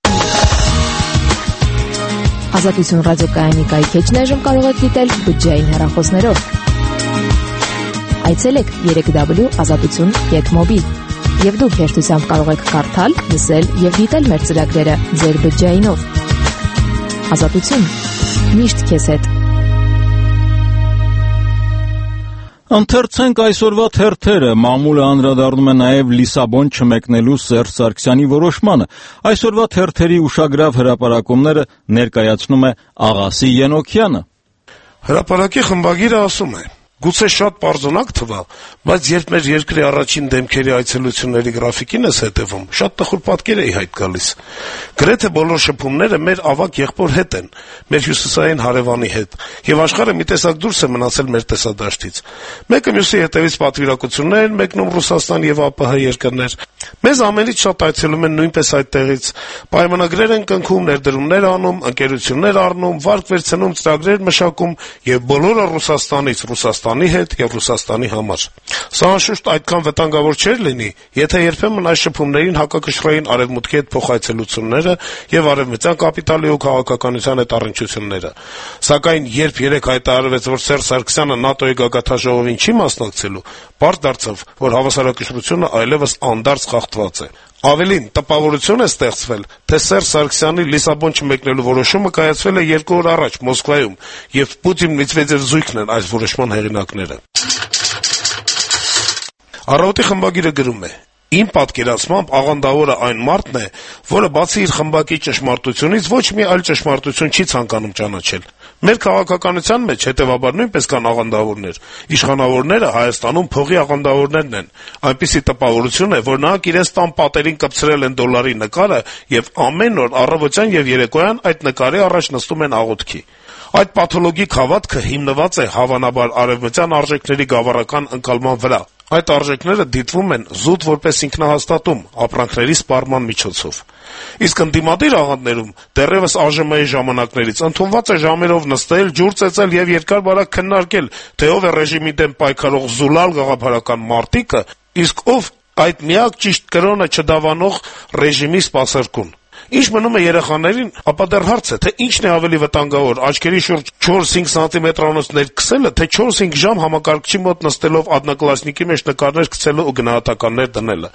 Ազատություն ռադիոկայանի կայքեջն այժմ կարող եք դիտել բջջային հեռախոսներով։ Այցելեք երեք w ազատություն կետ մոբի եւ դուք հերթությամբ կարող եք կարդալ, լսել եւ դիտել մեր ծրագրերը ձեր բջջայինով։ Ազատություն միշտ քեզ հետ։ Ընթերցենք այսօրվա թերթերը։ Մամուլը անդրադառնում է նաև Լիսաբոն չմեկնելու Սերժ Սարգսյանի որոշմանը։ Այսօրվա թերթերի ուշագրավ հրապարակումները ներկայացնում է Աղասի Ենոքյանը։ Հրապարակի խմբագիրը ասում է. Գուցե շատ պարզունակ թվա, բայց երբ մեր երկրի առաջին դեմքերի այցելությունների գրաֆիկին ես հետևում, շատ տխուր պատկեր էի հայտ գալիս։ Գրեթե բոլոր շփումները մեր ավագ եղբոր հետ են, մեր հյուսիսային հարևանի հետ, եւ աշխարհը մի տեսակ դուրս է մնացել մեր տեսադաշտից։ Մեկը մյուսի հետևից պատվիրակություններ են մեկնում Ռուսաստան եւ ԱՊՀ երկրներ։ Մեզ ամենից շատ այցելում են նույնպես այդտեղից, պայմանագրեր են կնքում, ներդրումներ անում, ընկերություններ առնում, վարկ վերցնում, ծրագրեր մշակում եւ բոլորը Ռուսաստանից, Ռուսաստանի հետ եւ Ռուսաստանի համար։ Սա անշուշտ այդքան վտանգավոր չէր լինի, եթե երբեմն այս շփումներին հակակշռային արևմուտքի հետ փոխայցելությունները եւ արևմտյան կապիտալի ու քաղաքականության հետ առնչությունները։ Սակայն երբ երեք հայտարարվեց, որ Սերժ Սարգսյանը ՆԱՏՕ-ի գագաթնաժողովին չի մասնակցելու, պարզ դարձավ, որ հավասարակշռությունը այլևս անդարձ խախտված է։ Ավելին, տպավորություն է ստեղծվել, թե Սերժ Սարգսյանի Լիսաբոն չմեկնելու որոշումը կայացվել է երկու օր առաջ Մոսկվայում, եւ Պուտին-Մեդվեդև զույգն են այս որոշման հեղինակները։ Առավոտի խմբագիրը գրում է. Իմ պատկերացմամբ աղանդավորը այն մարդն է, որը բացի իր խմբակի ճշմարտությունից ոչ մի այլ ճշմարտություն չի ցանկանում ճանաչել։ Մեր քաղաքականության մեջ հետեւաբար նույնպես կան աղանդավորներ։ Իշխանավորները Հայաստանում փողի աղանդավորներն են։ Այնպիսի տպավորություն է, որ նրանք իրենց տան պատերին կպցրել են դոլարի նկարը եւ ամեն օր առավոտյան եւ երեկոյան այդ նկարի առաջ նստում են աղոթքի։ Այդ պաթոլոգիկ հավատքը հիմնված է հավանաբար արևմտյան արժեքների գավառական ընկալման վրա։ Այդ արժեքները դիտվում են զուտ որպես ինքնահաստատում, ապրանքների սպառման միջոցով։ Իսկ ընդդիմադիր աղանդներում դեռևս ԱԺՄ-ի ժամանակներից ընդունված է ժամերով նստել, ջուր ծեծել եւ երկար-բարակ քննարկել, թե ով է ռեժիմի դեմ պայքարող զուլալ գաղափարական մարտիկը, իսկ ով այդ միակ ճիշտ կրոնը չդավանող ռեժիմի սպասարկուն։ Ինչ մնում է երեխաներին, ապա դեռ հարց է, թե ինչն է ավելի վտանգավոր՝ աչքերի շուրջ չորս-հինգ սանտիմետրանոց ներքսելը, թե չորս-հինգ ժամ համակարգչի մոտ նստելով одноклассники մեջ նկարներ գցելու ու գնահատականներ դնելը։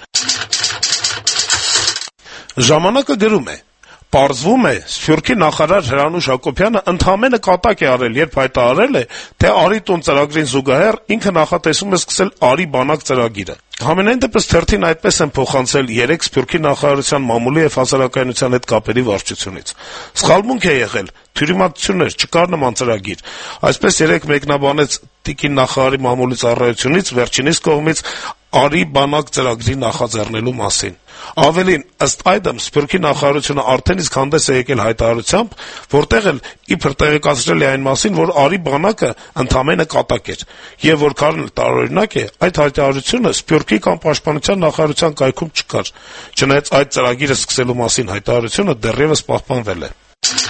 Ժամանակը գրում է. Պարզվում է, Սփյուռքի նախարար Հրանուշ Հակոբյանը ընդհանրապես կատակ է արել, երբ հայտարարել է, թե «Արի տուն» ծրագրին զուգահեռ ինքը նախատեսում է սկսել «Արի բանակ» ծրագիրը։ Համենայն դեպս թերթին այդպես են փոխանցել երեք Սփյուռքի նախարարության մամուլի եւ հասարակայնության հետ կապերի վարչությունից։ Սխալմունք է եղել, թյուրիմացություններ, չկար նման ծրագիր։ Այսպես երեք մեկնաբանեց տիկին նախարարի մամուլի ծառայությունից վերջինիս կողմից «Արի բանակ» ծրագրի նախաձեռնելու մասին։ Ավելին, ըստ այդմ, Սփյուռքի նախարարությունը արդեն իսկ հանդես է եկել հայտարարությամբ, որտեղ էլ իբր տեղեկացրել է այն մասին, որ «Արի բանակը» ընդամենը կատակ էր, եւ որքան տարօրինակ է, այդ հայտարարությունը Սփյուռքի կամ Պաշտպանության նախարարության կայքում չկար, չնայած այդ ծրագիրը սկսելու մասին հայտարարությունը դեռևս պահպանվել է։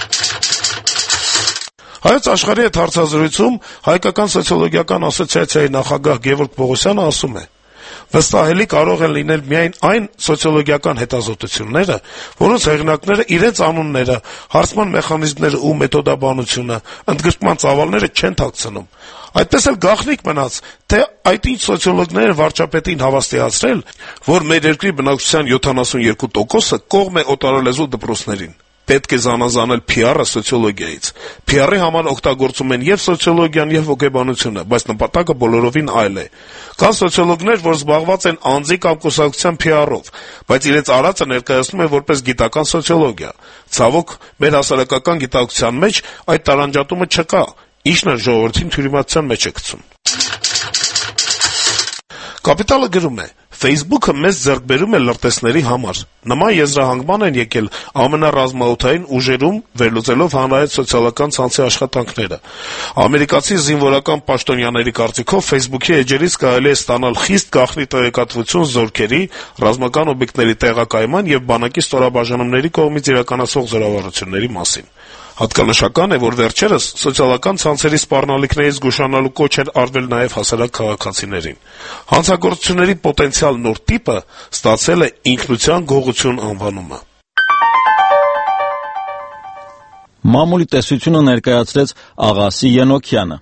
Հայոց աշխարհի հետ հարցազրույցում Հայկական սոցիոլոգիական ասոցիացիայի նախագահ Գևորգ Պողոսյանը ասում է. Վստահելի կարող են լինել միայն այն սոցիոլոգիական հետազոտությունները, որոնց հեղինակները իրենց անունները, հարցման մեխանիզմները ու մեթոդաբանությունը, ընդգրկման ծավալները չեն թաքցնում։ Այդպես էլ գաղտնիք մնաց, թե այդ ինչ սոցիոլոգները վարչապետին հավաստիացրել, որ մեր երկրի բնակչության յոթանասունյոթ տոկոսը կողմ է օտարալեզու դպրոցներին։ Պետք է զանազանել Փի Արը սոցիոլոգիայից։ Փի Արի համար օգտագործում են եւ սոցիոլոգիան, եւ հոգեբանությունը, բայց նպատակը բոլորովին այլ է։ Կան սոցիոլոգներ, որ զբաղված են անձի կամ կուսակցության Փի Արով, բայց իրենց արածը ներկայացնում են որպես գիտական սոցիոլոգիա։ Ցավոք, մեր հասարակական գիտակցության մեջ այդ տարանջատումը չկա, ինչն էլ ժողովրդին թյուրիմացության մեջ է գցում։ Կապիտալը գրում է. Facebook-ը մեզ ձեռք բերում է լրտեսների համար։ Նման եզրահանգման են եկել ամենառազմաօդային ուժերում վերլուծելով հանրահայտ սոցիալական ցանցի աշխատանքները։ Ամերիկացի զինվորական պաշտոնյաների կարծիքով Facebook-ի էջերից կարելի է ստանալ խիստ գաղտնի տեղեկատվություն զորքերի, ռազմական օբյեկտների տեղակայման եւ բանակի ստորաբաժանումների կողմից իրականացող զորավարությունների մասին։ Հատկանշական է, որ վերջերս սոցիալական ցանցերի սպառնալիքներից զգուշանալու կոչ էր արվել նաև հասարակ քաղաքացիներին։ Հանցագործությունների պոտենցիալ նոր տիպը ստացել է ինքնության գողություն անվանումը։ Մամուլի տեսությունը ներկայացրեց Աղասի Ենոքյանը։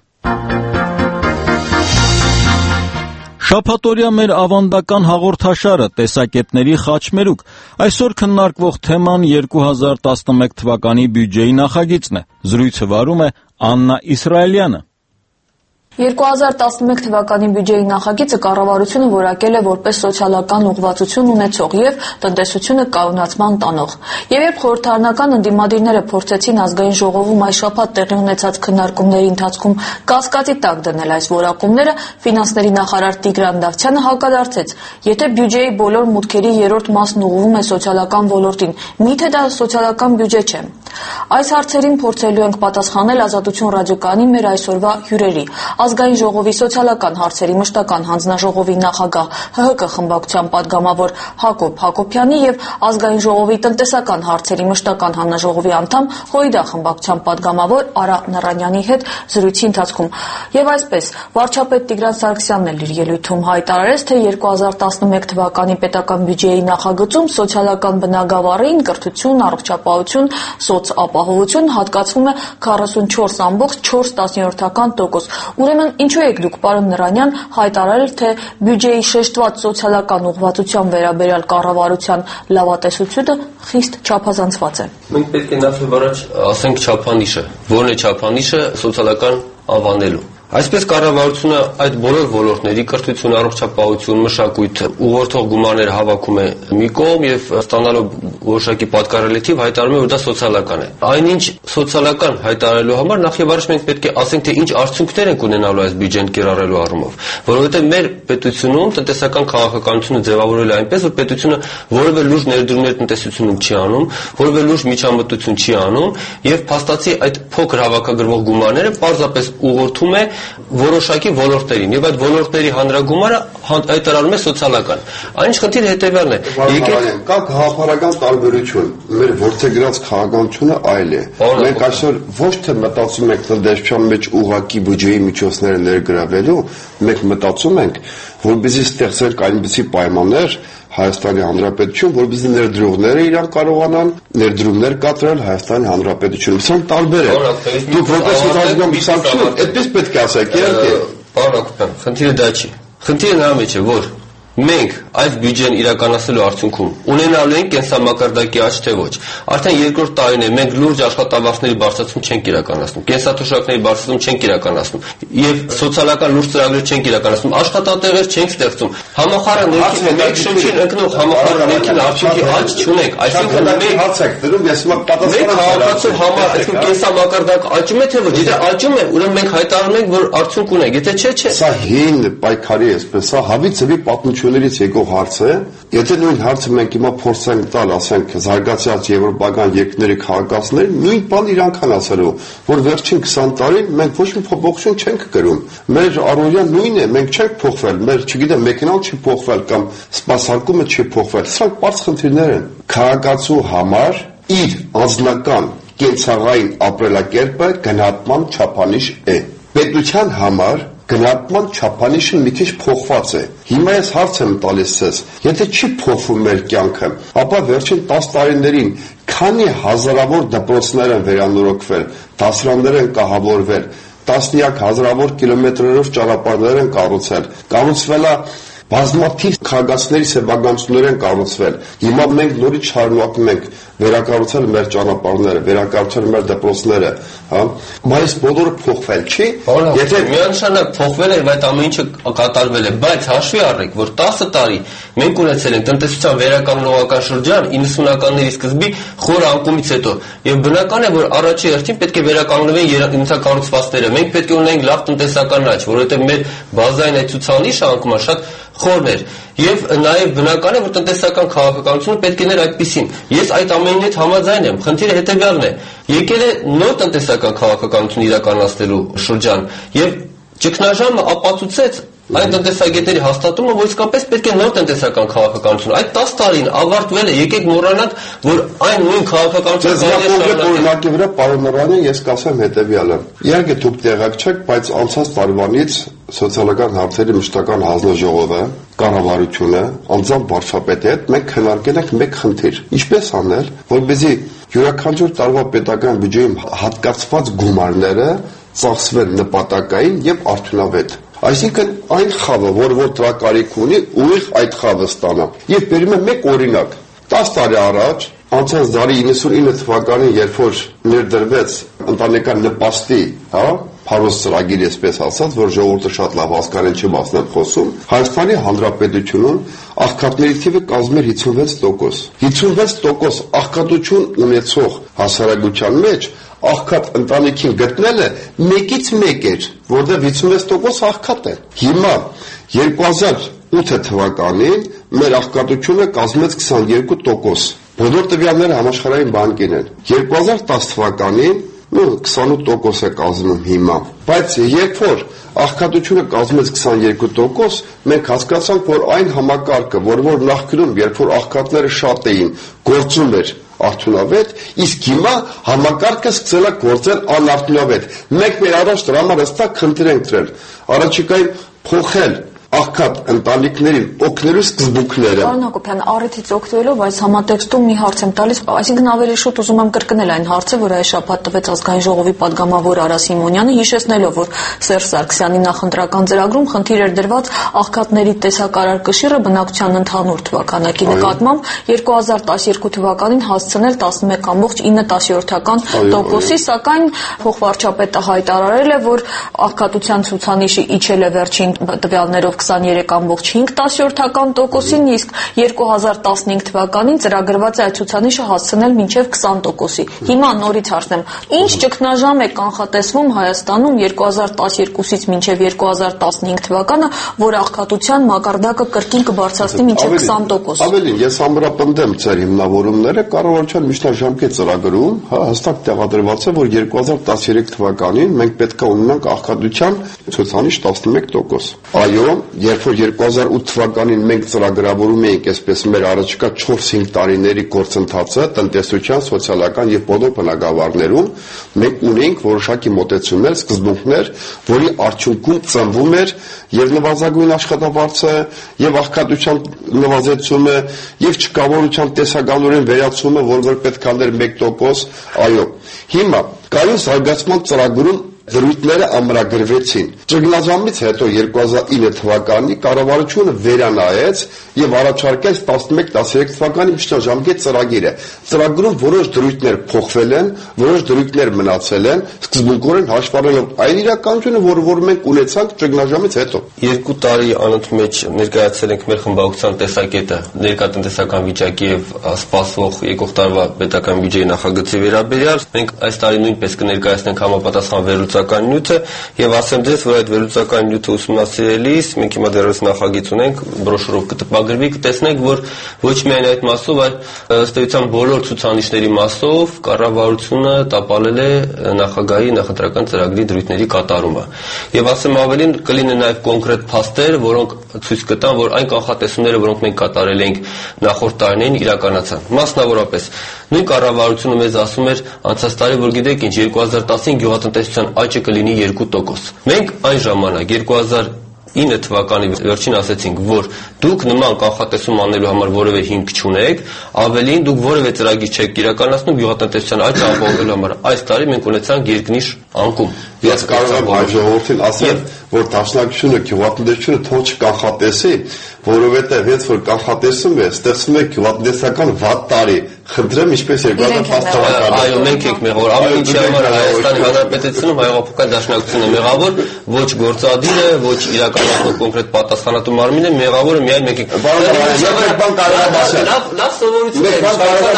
Շաբաթօրյա մեր ավանդական հաղորդաշարը տեսակետների խաչմերուկ այսօր քննարկվող թեման երկու հազար տասնմեկ թվականի բյուջեի նախագիծն է։ Զրույցը վարում է Աննա Իսրայելյանը։ երկու հազար տասնմեկ թվականի բյուջեի նախագիծը կառավարությունը որակել է որպես սոցիալական ուղղվածություն ունեցող եւ տնտեսությունը կայունացման տանող։ Եվ երբ խորհրդարանական ընդդիմադիրները փորձեցին ազգային ժողովում այս շաբաթ տեղի ունեցած քննարկումների ընթացքում կասկածի տակ դնել այս որակումները, ֆինանսների նախարար Տիգրան Դավթյանը հակադարձեց. եթե բյուջեի բոլոր մուտքերի երրորդ մասն ուղղվում է սոցիալական ոլորտին, միթե դա սոցիալական բյուջե չէ։ Այս հարցերին փորձելու ենք պատասխանել Ազատություն ռադիոկայանի մեր այսօրվա հյուրերի։ Ազգային ժողովի սոցիալական հարցերի մշտական հանձնաժողովի նախագահ ՀՀԿ խմբակցության падգամավոր Հակոբ Հակոբյանի եւ Ազգային ժողովի տնտեսական հարցերի մշտական հանձնաժողովի անդամ ՀՅԴ խմբակցության падգամավոր Արա Նռանյանի հետ զրույցի ընթացքում։ Եվ այսպես վարչապետ Տիգրան Սարգսյանն էլ իր ելույթում հայտարարեց, թե երկու հազար տասնմեկ թվականի պետական բյուջեի նախագծում սոցիալական բնագավառին կրթություն, առողջապահություն, սոցապահովություն հատկացվում է քառասունչորս կoma չորս տոկոս։ Ուրեմն ինչու եք դուք, պարոն Նռանյան, հայտարարել, թե բյուջեի շեշտված սոցիալական ուղղվածության վերաբերյալ կառավարության լավատեսությունը խիստ չափազանցված է։ Մենք պետք է նախ եւ առաջ ասենք չափանիշը, որն է չափանիշը սոցիալական անվանելու։ Այսպես կառավարությունը այդ բոլոր ոլորտների կրթություն, առողջապահություն, մշակույթ ուղղորդող գումարները հավաքում է մի կողմ եւ ստանալով որոշակի պատկառելիքով հայտարարում է, որ դա սոցիալական է։ Այնինչ սոցիալական հայտարարելու համար նախ եւ առաջ մենք պետք է ասենք, թե ինչ արդյունքներ են ունենալու այս բյուջեն կիրառելու առումով, որովհետեւ մեր պետությունում տնտեսական քաղաքականությունը ձևավորել է այնպես, որ պետությունը որևէ լուրջ ներդրումներ տնտեսությունում չի անում, որևէ լուրջ միջամտություն չի անում եւ փաստացի այդ փոքր հավաքագրվող գումարները պարզապես ուղղորդում է որոշակի ոլորտերին եւ այդ ոլորտների հանրագումարը հայտարարում է սոցիալական։ Այնինչ խնդիրը հետեւյալն է։ Եկեք կա քաղաքական տարբերություն։ Մեր ворթեգրած քաղաքականությունը այլ է։ Մենք այսօր ոչ թե մտածում ենք տնտեսության մեջ ուղղակի բյուջեի միջոցները ներգրավելու, մենք մտածում ենք, որպեսզի ստեղծենք այնպիսի պայմաններ Հայաստանի Հանրապետություն, որպեսզի ներդրողները իրան կարողանան ներդրումներ կատարել Հայաստանի Հանրապետությունում։ Սրանք տարբեր են։ Դուք որպես ուղղակի միսակցություն, այդպես պետք է ասեք, իհարկե։ Պարոն Ակոբյան, խնդիրը դա չի։ Խնդիրը նրա մեջ է, որ մենք այս բյուջեն իրականացնելու արդյունքում ունենալու ենք կենսամակարդակի աճ թե ոչ։ Արդեն երկրորդ տարին է մենք լուրջ աշխատավարձների բարձրացում չենք իրականացնում, կենսաթոշակների բարձրացում չենք իրականացնում եւ սոցիալական լուրջ ծրագրեր չենք իրականացնում, աշխատատեղեր չենք ստեղծում։ Համախառն ներքին մեկ շրջին ընկնող համախառն ներքին արդյունքի աճ չունենք, այսինքն մենք հարց եք դրում, ես հիմա պատասխան քաղաքացու համար այսինքն կենսամակարդակ աճում է թե ոչ։ Եթե աճում է, ուրեմն մենք հայտարարում ենք, որ արդյունք ունենք, եթե չէ, չէ։ Սա հին պայքարի էսպես, սա հավիցվի պատմություններից եկող հարց է։ Եթե նույն հարցը մենք հիմա փորձենք տալ, ասենք, զարգացած եվրոպական երկրների քաղաքացիներին, նույն բանը իրանք են ասելու, որ վերջին քսան տարին մենք ոչ մի փոփոխություն չենք կրում։ Մեր առօրյա նույնն է, մենք չենք փոխվել, մեր, չգիտեմ, մեքենան չի փոխվել կամ սպասարկումը չի փոխվել։ Սրանք բարձ խնդիրներ են։ Քաղաքացու համար իր անձնական կենցաղային ապրելակերպը գնահատման չափանիշ է։ Պետության համար գնահատման չափանիշը մի քիչ փոխված է։ Հիմա ես հարց եմ տալիս ես, եթե չի փոխվում մեր կյանքը, ապա վերջին տասը տարիներին քանի հազարավոր դպրոցներ են վերանորոգվել, դասարաններ են կահավորվել, տասնյակ հազարավոր կիլոմետրերով ճանապարհներ են կառուցել, կառուցվել է բազմաթիվ քաղաքացիների սեփականություններ են կառուցվել։ Հիմա մենք նորից շարունակում ենք վերակառուցել մեր ճանապարհները, վերակառուցել մեր դպրոցները, հա։ Բայց բոլորը փոխվել չի։ Եթե միանշանակ փոխվել է, այդ ամեն ինչը կատարվել է, բայց հաշվի առեք, որ տասը տարի մենք ունեցել ենք տնտեսության վերականգնողական շրջան իննսունականների սկզբի խոր անկումից հետո, եւ բնական է, որ առաջի հերթին պետք է վերականգնվեն ենթակառուցվածքները։ Մենք պետք է ունենանք լավ տնտեսական աճ, որովհետեւ մեր բազային այդ ցուցանիշը անկումը շատ խորն էր եւ նաեւ բնական է որ տնտեսական քաղաքականությունը պետք է ներ այդպեսին ես այդ ամենին հետ համաձայն եմ խնդիրը հետեւյալն է եկել է նոր տնտեսական քաղաքականություն իրականացնելու շրջան եւ ճգնաժամը ապացուցեց այն տնտեսագետների հաստատումը որ իսկապես պետք է նոր տնտեսական քաղաքականություն այդ տասը տարին ավարտվել է եկեք մոռանանք որ այն նույն քաղաքականությունը օրինակի վրա պարոն Նորանյան ես կասեմ հետեւյալը իհարկե դուք տեղակ չեք բայց անցած տարվանից սոցիալական հարցերի մշտական հանձնաժողովը կառավարությունը անձամբ վարչապետի հետ մենք քննարկել ենք մեկ խնդիր ինչպես անել որպեսզի յուրաքանչյուր տարվա պետական բյուջեում հատկացված գումարները ծախսվեն նպատակային եւ արդյունավետ Այսինքն այն խավը, որ որ դրա կարիք ունի, ուղիղ այդ խավը ստանա։ Եվ բերում եմ մեկ օրինակ։ տասը տարի առաջ, անցած դարի իննսունինը թվականին, երբ որ ներդրվեց ընտանեկան նպաստի, հա, փարոս ծրագիր այսպես ասած, որ ժողովուրդը շատ լավ հասկանեն չի մասնեմ խոսում, Հայաստանի Հանրապետությունում աղքատների թիվը կազմում էր հիսունվեց տոկոս։ հիսունվեց տոկոս աղքատություն ունեցող հասարակության մեջ աղքատ ընտանիքին գտնելը մեկից մեկ էր, որտեղ հիսունվեց տոկոս աղքատ է։ Հիմա երկու հազար ութ թվականին մեր աղքատությունը կազմեց քսաներկու տոկոս։ Բոլոր տվյալները համաշխարհային բանկին են։ երկու հազար տասը թվականին նո քսանութ տոկոս է կազմում հիմա։ Բայց երբ որ աղքատությունը կազմեց քսաներկու տոկոս, մենք հասկացանք, որ այն համակարգը, որ որ նախկինում, երբ որ աղքատները շատ էին, գործում էր արդյունավետ, իսկ հիմա համակարգը սկսել է գործել անարդյունավետ։ Մենք մեր առաջ դրա համար հստակ խնդիր ենք դրել։ Առաջիկայում փոխել աղքատ ընտանիքներին օգնելու սկզբունքները։ Պարոն Հակոբյան, առիթից օգտվելով այս համատեքստում մի հարց եմ տալիս, այսինքն ավելի շուտ ուզում եմ կրկնել այն հարցը, որ այս շաբաթ տվեց ազգային ժողովի падգամավոր Արա Սիմոնյանը, հիշեցնելով, որ Սերժ Սարգսյանի նախընտրական ծրագրում խնդիր էր դրված աղքատների տեսակարար կշիռը բնակչության ընդհանուր թվականակի նկատմամբ երկու հազար տասներկու թվականին հասցնել տասնմեկ կόμկոմ ինը տոկոսի, սակայն փոխվարչապետը հայտարարել է, որ աղքատության ցուցանիշը իջել է վերջին տվյալներով քսաներեք կόμկոմ հինգ տոկոսին, իսկ երկու հազար տասնհինգ թվականին ծրագրված է այդ ցուցանիշը հասցնել մինչև քսան տոկոսի։ Հիմա նորից հարցնեմ, ինչ ճգնաժամ է կանխատեսվում Հայաստանում երկու հազար տասներկուից մինչև երկու հազար տասնհինգ թվականը, որ աղքատության մակարդակը կրկին կբարձրացնի մինչև քսան տոկոս։ Ավելին, ես ամրապնդեմ ձեր հիմնավորումները, կառավարության միջնաժամկետ ծրագրում, հա, հստակ տեղադրված է, որ երկու հազար տասներեք թվականին մենք պետք է ունենանք աղքատության ցուցանիշ տասնմեկ տոկոս։ Այո, երբ որ երկու հազար ութ թվականին մենք ծրագրավորում էինք այսպես մեր առաջիկա չորս-հինգ տարիների գործընթացը տնտեսության, սոցիալական եւ բոլոր բնագավառներում, մենք ունեինք որոշակի մոտեցումներ, սկզբունքներ, որի արդյունքում ծնվում էր եւ նվազագույն աշխատավարձը, եւ աղքատության նվազեցումը, եւ չկավորության տեսականորեն վերացումը, որ որ պետք է ներ մեկ տոկոս, այո։ Հիմա կայուն զարգացման ծրագրում դրույթները ամրագրվեցին։ Ճգնաժամից հետո երկու հազար ինը թվականի կառավարությունը վերանայեց եւ առաջարկեց տասնմեկ տասներեք թվականի միջնաժամկետ ծրագիրը։ Ծրագրում որոշ դրույթներ փոխվել են, որոշ դրույթներ մնացել են, սկզբունքորեն հաշվառելով այն իրականությունը, որ որ մենք ունեցանք ճգնաժամից հետո։ Երկու տարի անընդմեջ ներկայացել ենք մեր խմբակցության տեսակետը ներկա տնտեսական վիճակի եւ սպասվող եկող տարվա պետական բյուջեի նախագծի վերաբերյալ։ Մենք այս տարի նույնպես կներկայացնենք համապատասխան վերլուծական նյութը եւ ասեմ ձեզ, որ այդ վերլուծական նյութը ուսումնասիրելիս մենք հիմա դեռևս նախագիծ ունենք, բրոշուրով կտպագրվի, կտեսնենք, որ ոչ միայն այդ մասով, այլ ըստ էության բոլոր ցուցանիշների մասով կառավարությունը տապալել է նախագահի նախընտրական ծրագրի դրույթների կատարումը։ Եվ ասեմ ավելին, կլինեն նաեւ կոնկրետ փաստեր, որոնք ցույց կտան, որ այն կանխատեսումները, որոնք մենք կատարել ենք նախորդ տարիներին, իրականացան։ Մասնավորապես, նույն կառավարությունը մեզ ասում էր անցած տարի, որ գիտեք ինչ, երկու հազար տասնհինգ գյուղատնտեսության աճը կլինի երկու տոկոս։ Մենք այն ժամանակ երկու հազար ինը թվականի վերջին ասեցինք, որ դուք նման կանխատեսում անելու համար որևէ հիմք չունեք, ավելին դուք որևէ ծրագիր չեք իրականացնում գյուղատնտեսության աճը ապահովելու համար։ Այս տարի մենք ունեցանք երկնիշ անկում։ Ես կարող եմ այս ժողովրդին ասել, որ դաշնակցությունը գյուղատնտեսությունը թող չկանխատեսի, որովհետև հենց որ կանխատեսում է, ստեղծում է գյուղատնտեսական վատ տարի։ Խնդրեմ, ինչպես երկու հազար տասը թվականին։ Այո, մենք ենք մեղավոր, ամեն ինչի համար Հայաստանի Հանրապետությունում հայողապետական դաշնակցությունը մեղավոր, ոչ գործադիրը, ոչ իրականացնող կոնկրետ պատասխանատու մարմինը, մեղավորը միայն մենք ենք։ Բան կարող եմ ասել։ Լավ սովորություն է։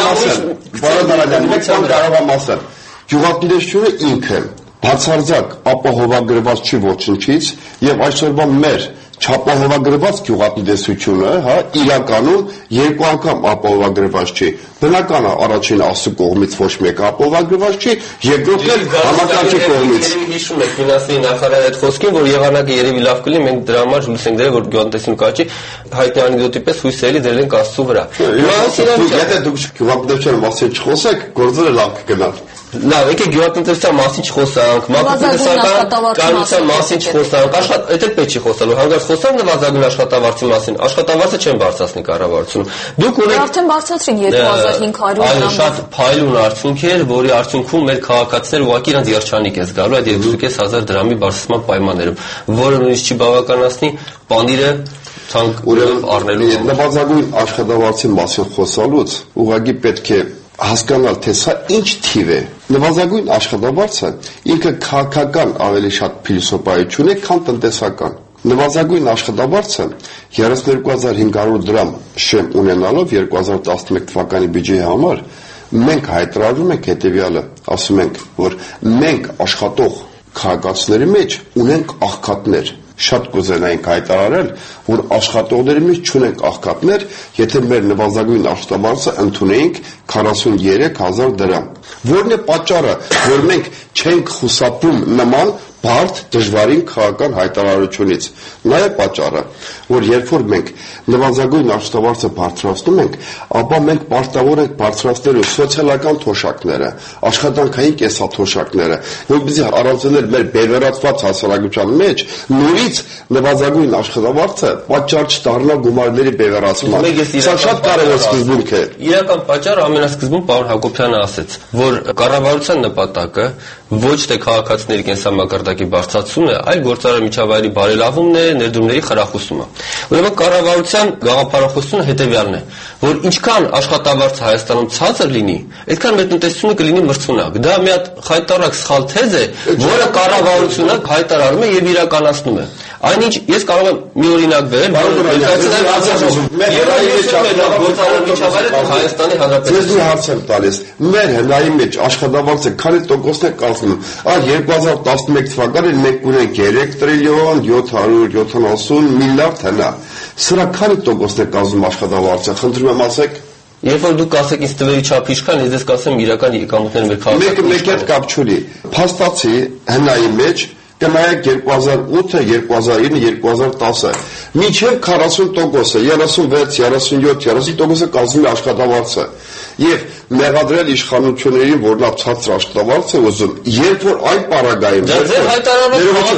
Բարոն Արադյան, մեկ բան կարող եմ ասել։ Գյուղատնտեսությունը ինքը բացարձակ ապահովագրված չի ոչնչից եւ այսօրվա մեր չապահովագրված գյուղատնտեսությունը, հա, իրականում երկու անգամ ապահովագրված չի։ Բնական է, առաջին Աստծո կողմից ոչ մեկը ապահովագրված չի, երկրորդն էլ համակարգի կողմից։ Հիշում եք ֆինանսի նախարարի այդ խոսքին, որ եղանակը երևի լավ կլինի, մենք դրա համար հույս ենք դրել, որ գյուղատնտեսություն կաճի, հայտնի անեկդոտի պես հույս էլի դրել ենք Աստծո վրա։ Եթե դուք գյուղատնտեսության մասին չխոսեք, գործերը լավ կգնան։ Լավ, եկեք գյուղատնտեսության մասին չխոսանք, մակրոտնտեսական կայունության մասին չխոսանք, աշխատանք, դա պետք չի խոսալու, հանկարծ խոսանք նվազագույն աշխատավարձի մասին, աշխատավարձը չեն բարձրացնի կառավարությունը։ Դուք ունեք արդեն բարձրացրին երկու հազար հինգ հարյուր այո, շատ փայլուն արդյունք էր, որի արդյունքում մեր քաղաքացիները ուղղակի իրենց երջանիկ է զգալու այդ երկու հազար պինսյակ դրամի բարձրացման պայմաններում, որը նույնիսկ չի բավականացնի պանիրը ցանկ ուրեմն առնելու։ Նվազագույն աշխատավարձի մասին խոսալուց ուղղակի պետք է հասկանալ, թե սա ինչ թիվ է։ Նվազագույն աշխատավարձը ինքը քաղաքական ավելի շատ փիլիսոփայություն է, քան տնտեսական։ Նվազագույն աշխատավարձը երեսներկու հազար հինգ հարյուր դրամ շեմ ունենալով երկու հազար տասնմեկ թվականի բյուջեի համար մենք հայտարարում ենք հետևյալը, ասում ենք, որ մենք աշխատող քաղաքացիների մեջ ունենք աղքատներ։ Շատ կուզենայինք հայտարարել, որ աշխատողների մեջ չունենք աղքատներ, եթե մեր նվազագույն աշխատավարձը ընդունեինք քառասուներեք հազար դրամ։ Որն է պատճառը, որ մենք չենք խուսափում նման բարդ դժվարին քաղաքական հայտարարությունից։ Նա է պատճառը, որ երբ որ մենք նվազագույն աշխատավարձը բարձրացնում ենք, ապա մենք պարտավոր ենք բարձրացնելու սոցիալական թոշակները, աշխատանքային կեսաթոշակները, որպեսզի առանցնել մեր բևեռացված հասարակության մեջ նորից նվազագույն աշխատավարձը պատճառ չդառնա գումարների բևեռացման։ Սա շատ կարևոր սկզբունք է։ Իրական պատճառը ամենասկզբում պարոն Հակոբյանը ասեց, որ կառավարության նպատակը ոչ թե քաղաքացիների կենսամակարդակի բարձրացումն է, այլ գործարար միջավայրի բարելավումն է, ներդրումների խրախուսումը։ Ուրեմն կառավարության գաղափարախոսությունը հետևյալն է, որ ինչքան աշխատավարձը Հայաստանում ցածր լինի, այդքան մեր տնտեսությունը կլինի մրցունակ։ Դա մի հատ խայտարակ սխալ թեզ է, որը կառավարությունը հայտարարում է եւ իրականացնում է։ Այնինչ ես կարող եմ մի օրինակ բերել, Հայաստանի Հանրապետության։ Ձեզ մի հարց եմ տալիս։ Մեր հնայի մեջ աշխատավարձը քանի տոկոսն է կազմում։ Այ երկու հազար տասնմեկ թվականին մենք ունենք երեք տրիլիոն յոթ հարյուր յոթանասուն միլիարդ հնա։ Սրա քանի տոկոսն է կազմում աշխատավարձը։ Խնդրում եմ ասեք։ Երբ որ դուք ասեք ինձ տվերի չափ ինչքան, ես դες կասեմ իրական եկամուտները մեր քաղաքում։ Մեկը մեկ հետ կապ չունի։ Փաստացի հնայի մեջ կնայեք երկու հազար ութը, երկու հազար ինը, երկու հազար տասը մինչև քառասուն տոկոսը, երեսունվեց, երեսունյոթ, երեսուն տոկոսը կազմում է աշխատավարձը։ Եվ մեղադրել իշխանություններին, որ նա ցածր աշխատավարձ է ուզում, երբ որ այն պարագայում Դա ձեր հայտարարված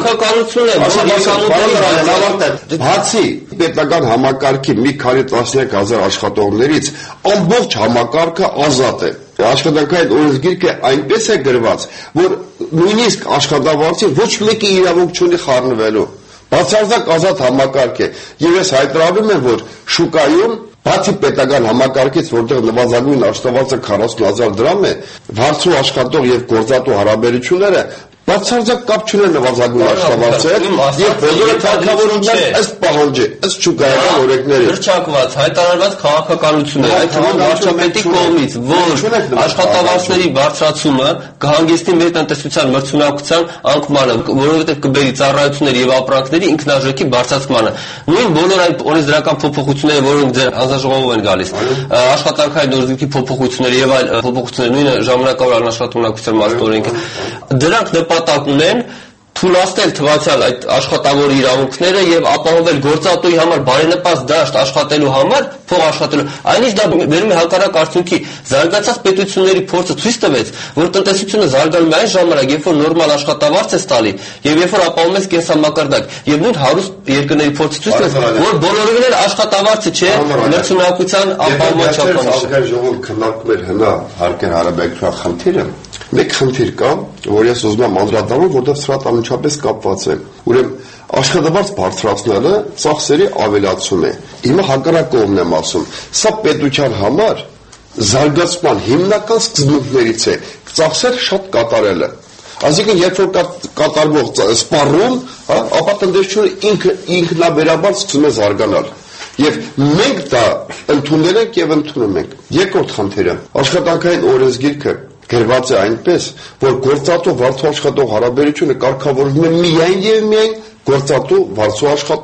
քաղաքականությունն է, բացի պետական համակարգի մի քանի տասնյակ հազար աշխատողներից ամբողջ համակարգը ազատ է։ Աշխատանքային օրենսգիրքը այնպես է գրված, որ նույնիսկ աշխատավարձի ոչ մեկի իրավունք չունի խառնվելու։ Բացարձակ ազատ համակարգ է։ Եվ ես հայտարարում եմ, որ շուկայում բացի պետական համակարգից, որտեղ նվազագույն աշխատավարձը քառասուն հազար դրամ է, վարձու աշխատող եւ գործատու հարաբերությունները բացարձակ կապ չունեն նվազագույն աշխատավարձի հետ, եւ բոլորը թարգավորումներ ըստ պահանջի, ըստ շուկայական օրենքների։ Հրճակված, հայտարարված քաղաքականություններ, այդ թվում վարչապետի կողմից, որ աշխատավարձների բարձրացումը կհանգեցնի մեր տնտեսության մրցունակության անկմանը, որովհետեւ կբերի ծառայությունների եւ ապրանքների ինքնարժեքի բարձրացմանը։ Նույն բոլոր այդ օրենսդրական փոփոխությունները, որոնք ձեր հանձնաժողովով են գալիս, աշխատանքային օրենսգրքի փոփոխությունները եւ այլ փոփոխությունները, նույնը ժամանակավոր անաշխատունակության մասին օրենքը, դրանք նպատակ ունեն թույլատնել թվացյալ այդ աշխատավորի իրավունքները եւ ապահովել գործատուի համար բարենպաստ դաշտ աշխատելու համար, փող աշխատելու։ Այնինչ դա վերում է հակառակ արդյունքի։ Զարգացած պետությունների փորձը ցույց տվեց, որ տնտեսությունը զարգանում է այն ժամանակ, երբ որ նորմալ աշխատավարձ է տալի եւ երբ որ ապահովում է կենսամակարդակ։ Եվ նույն հարուստ երկրների փորձը ցույց տվեց, որ բոլորովին էլ աշխատավարձը չէ մրցունակության ապահովման չափանիշը։ Ժողովուրդ քննարկում էր հնա հարկեր հարաբերության խնդիրը։ Մեկ խնդիր կա, որ ես ուզում եմ անդրադառնալ, որտեղ սրա անմիջապես կապված է։ Ուրեմն աշխատավարձ բարձրացնելը ծախսերի ավելացում է։ Հիմա հակառակ կողմն եմ ասում։ Սա պետության համար զարգացման հիմնական սկզբունքներից է ծախսեր շատ կատարելը։ Այսինքն երբ որ կատարվող սպառում, հա, ապա տնտեսությունը ինքը ինքնաբերաբար սկսում է զարգանալ։ Եվ մենք դա ընդունել ենք եւ ընդունում ենք։ Երկրորդ խնդիրը աշխատանքային օրենսգիրքը գրված է այնպես, որ գործատու վարձու աշխատող հարաբերությունը կարգավորվում է միայն եւ միայն գործատու վարձու աշխատող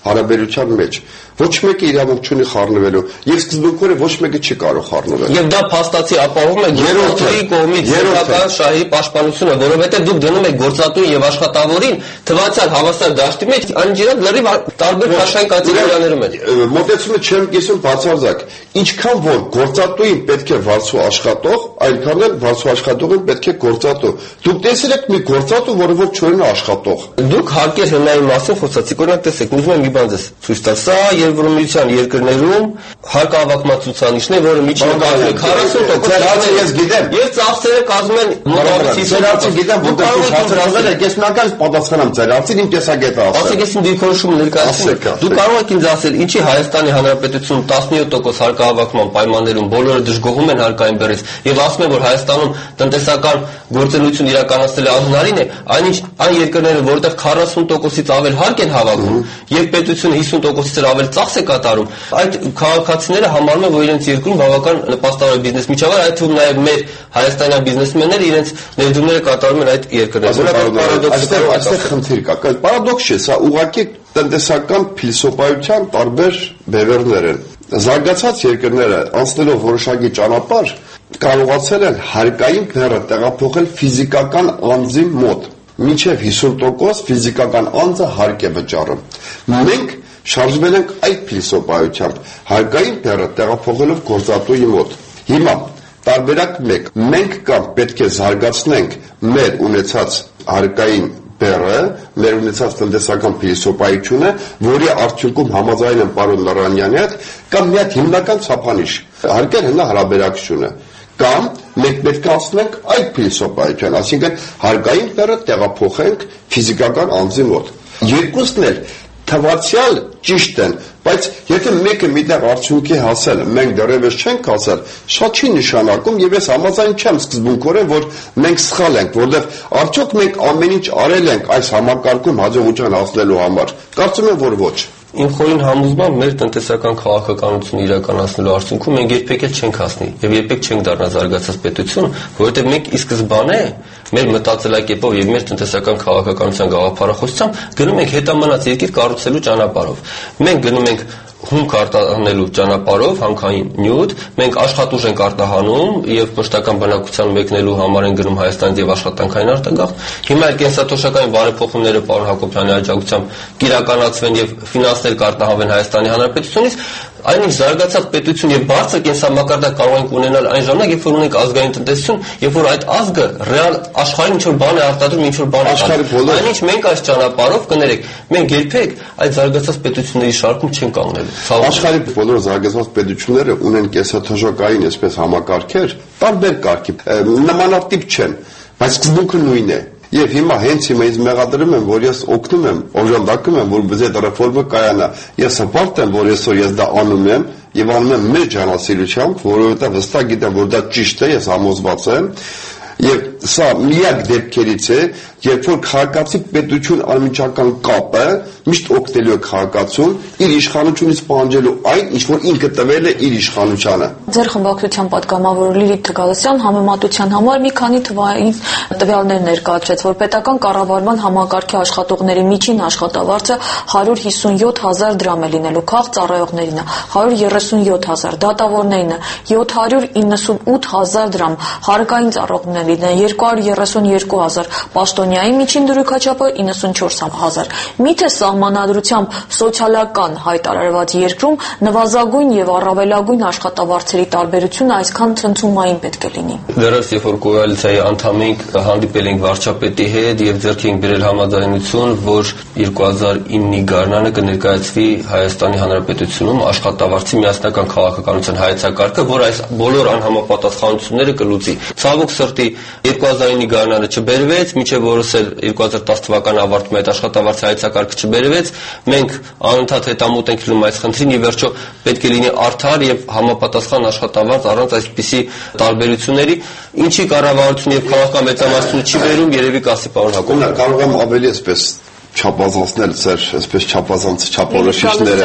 հարաբերության մեջ ոչ մեկը իրավունք չունի խառնվելու եւ սկզբունքորը ոչ մեկը չի կարող խառնվել։ Եվ դա փաստացի ապահովում է գործատուի կողմից սեփական շահի պաշտպանությունը, որովհետեւ դուք դնում եք գործատուին եւ աշխատավորին թվացial հավասար դաշտի մեջ, անջիրա լրիվ տարբեր աշխարհային կատեգորիաներում են։ Մոտեցումը չեմ կիսում բացարձակ։ Ինչքան որ գործատուին պետք է վարձու աշխատող, այնքան էլ վարձու աշխատողին պետք է գործատու։ Դուք տեսել եք մի գործատու, որը ոչ չորեն աշխատող։ Դուք հարկեր հնայի մասին խոսացիք, օրինակ տեսեք, ուզում եմ մի բան ձեզ ցույց տալ։ Սա Եվրոմիության երկրներում հարկահավաքման ցուցանիշն է, որը միջին կազմում է քառասուն տոկոս, ես գիտեմ, եւ ծախսերը կազմում են մոտավորապես հիսուն տոկոս։ Գիտեմ, որտեղ դուք հարցրել եք, ես մնական պատասխանեմ ձեր հարցին, իմ տեսակետը ասեմ։ Ասեք, ես իմ դիրքորոշումը ներկայացնում եմ։ Դուք կարող եք ինձ ասել, ինչի Հայաստանի Հանրապետությունում տասնյոթ տոկոս հարկահավաքման պայմաններում բոլորը դժգոհում են հարկային բեռից եւ ասում են, որ Հայաստանում տնտեսական գործունեություն իրականացնելը անհնարին է, այնինչ այն երկրները, որտեղ քառասուն տոկոսից ավել հարկ են հավաքում եւ պետությունը հիսուն տոկոսից ավել ծախս է կատարում, այդ քաղաքացիները համարում են, որ իրենց երկրում բավական նպաստավոր է բիզնես միջավայր, այդ թվում նաեւ մեր հայաստանյան բիզնեսմենները իրենց ներդրումները կատարում են այդ երկրներում։ Այստեղ խնդիր կա, պարադոքս չէ, սա ուղղակի տնտեսական փիլիսոփայության տարբեր բևեռներ են։ Զարգացած երկրները անցնելով որոշակի ճանապարհ կարողացել են հարկային բեռը տեղափոխել ֆիզիկական անձի մոտ։ Մինչև հիսուն տոկոս ֆիզիկական անձը հարկ է վճարում։ Մենք շարժվել ենք այդ փիլիսոփայությամբ, հարկային բեռը տեղափոխելով գործատուի մոտ։ Հիմա տարբերակ մեկ, մենք կամ պետք է զարգացնենք մեր ունեցած հարկային բեռը, մեր ունեցած տնտեսական փիլիսոփայությունը, որի արդյունքում համաձայն եմ պարոն Լարանյանի հետ, կամ մի հատ հիմնական ցափանիշ, հարկեր հնա հարաբերակցությունը, կամ մենք պետք է ասնենք այդ փիլիսոփայության, այսինքն հարկային բեռը տեղափոխենք ֆիզիկական անձի մոտ։ Երկուսն էլ թվացial ճիշտ են, բայց եթե մեկը միտեղ արդյունքի հասել, մենք դեռևս չենք հասել, շատ չի նշանակում եւ ես համաձայն չեմ սկզբունքորեն, որ մենք սխալ ենք, որովհետեւ արդյոք մենք ամեն ինչ արել ենք այս համակարգում հաջողության հասնելու համար։ Կարծում եմ, որ ոչ։ Իմ խորին համոզմամբ մեր տնտեսական քաղաքականությունը իրականացնելու արդյունքում մենք երբեք էլ չենք հասնի եւ երբեք չենք դառնա զարգացած պետություն, որովհետեւ մենք ի սկզբանե մեր մտածելակերպով եւ մեր տնտեսական քաղաքականության գաղափարախոսությամբ գնում ենք հետամնաց երկիր կառուցելու ճանապարհով։ Մենք գնում ենք հումք արտահանելու ճանապարհով, հանքային նյութ, մենք աշխատուժ ենք արտահանում եւ մշտական բնակության մեկնելու համար են գնում Հայաստանից եւ աշխատանքային արտագաղթ։ Հիմա այդ կենսաթոշակային բարեփոխումները պարոն Հակոբյանի աջակցությամբ կիրականացվեն եւ ֆինանսներ կարտահանվեն Հայաստանի Հանրապետությունից, այնինչ զարգացած պետություն եւ բարձր կենսամակարդակ կարող ենք ունենալ այն ժամանակ, երբ որ ունենք ազգային տնտեսություն, երբ որ այդ ազգը ռեալ աշխարհին ինչ որ բան է արտադրում, ինչ որ բան է արտադրում։ Այնինչ մենք այս ճանապարհով կներեք, մենք երբեք այդ զարգացած պետությունների շարքում չենք կանգնելու։ Աշխարհի բոլոր զարգացած պետությունները ունեն կենսաթոշակային այսպես համակարգեր, տարբեր կարգի, նմանատիպ չեն, բայց սկզբունքը նույնն է։ Եվ հիմա հենց հիմա ինձ մեղադրում եմ, որ ես օգնում եմ, օժանդակում եմ, որ բզե դա ռեֆորմը կայանա։ Ես հպարտ եմ, որ այսօր ես դա անում եմ եւ անում եմ մեր ջանասիրությամբ, որովհետեւ վստահ գիտեմ, որ դա ճիշտ է, ես համոզված եմ։ Եվ սա միակ դեպքերից է, երբ որ քաղաքացի պետություն անմիջական կապը միշտ օգտելու է քաղաքացուն իր իշխանությունից պահանջելու այն, ինչ որ ինքը տվել է իր իշխանությանը։ Ձեր խմբակցության պատգամավոր Լիլիթ Թգալասյան համեմատության համար մի քանի թվային տվյալներ ներկայացրեց, որ պետական կառավարման համակարգի աշխատողների միջին աշխատավարձը հարյուր հիսունյոթ հազար դրամ է լինելու, քաղ ծառայողներինը հարյուր երեսունյոթ հազար, դատավորներինը յոթ հարյուր իննսունութ հազար դրամ, հարկային ծառայողներինը երկու հարյուր երեսունյոթ հազար, պաշտոնյայի միջին դրույքաչափը իննսունչորս հազար։ Միթե սահմանադրությամբ սոցիալական հայտարարված երկրում նվազագույն եւ առավելագույն աշխատավարձերի տարբերությունը այսքան ցնցումային պետք է լինի։ Դեռևս երբ որ կոալիցիայի անդամ ենք, հանդիպել ենք վարչապետի հետ եւ ձեռք ենք բերել համաձայնություն, որ երկու հազար իննի գարնանը կներկայացվի Հայաստանի Հանրապետությունում աշխատավարձի միասնական քաղաքականության հայեցակարգը, որ այս բոլոր անհամապատասխանությունները կլուծի։ Ցավոք սրտի երկու հազար իննի գարնանը չբերվեց, մինչև որս էլ երկու հազար տասը թվականը ավարտում է այդ աշխատավարձի հայեցակարգը չբերվեց։ Մենք անընդհատ հետամուտ ենք լինում այս խնդրին, ի վերջո պետք է լինի արդար եւ համապատասխան աշխատավարձ առանց այսպիսի տարբերությունների, ինչի կառավարություն եւ քաղաքական մեծամասնություն չի վերում, երևի կասի պարոն Հակոբյան։ Կարող եմ ավելի այսպես չափազանցնել ձեր այսպես չափազանց չափորոշիչները։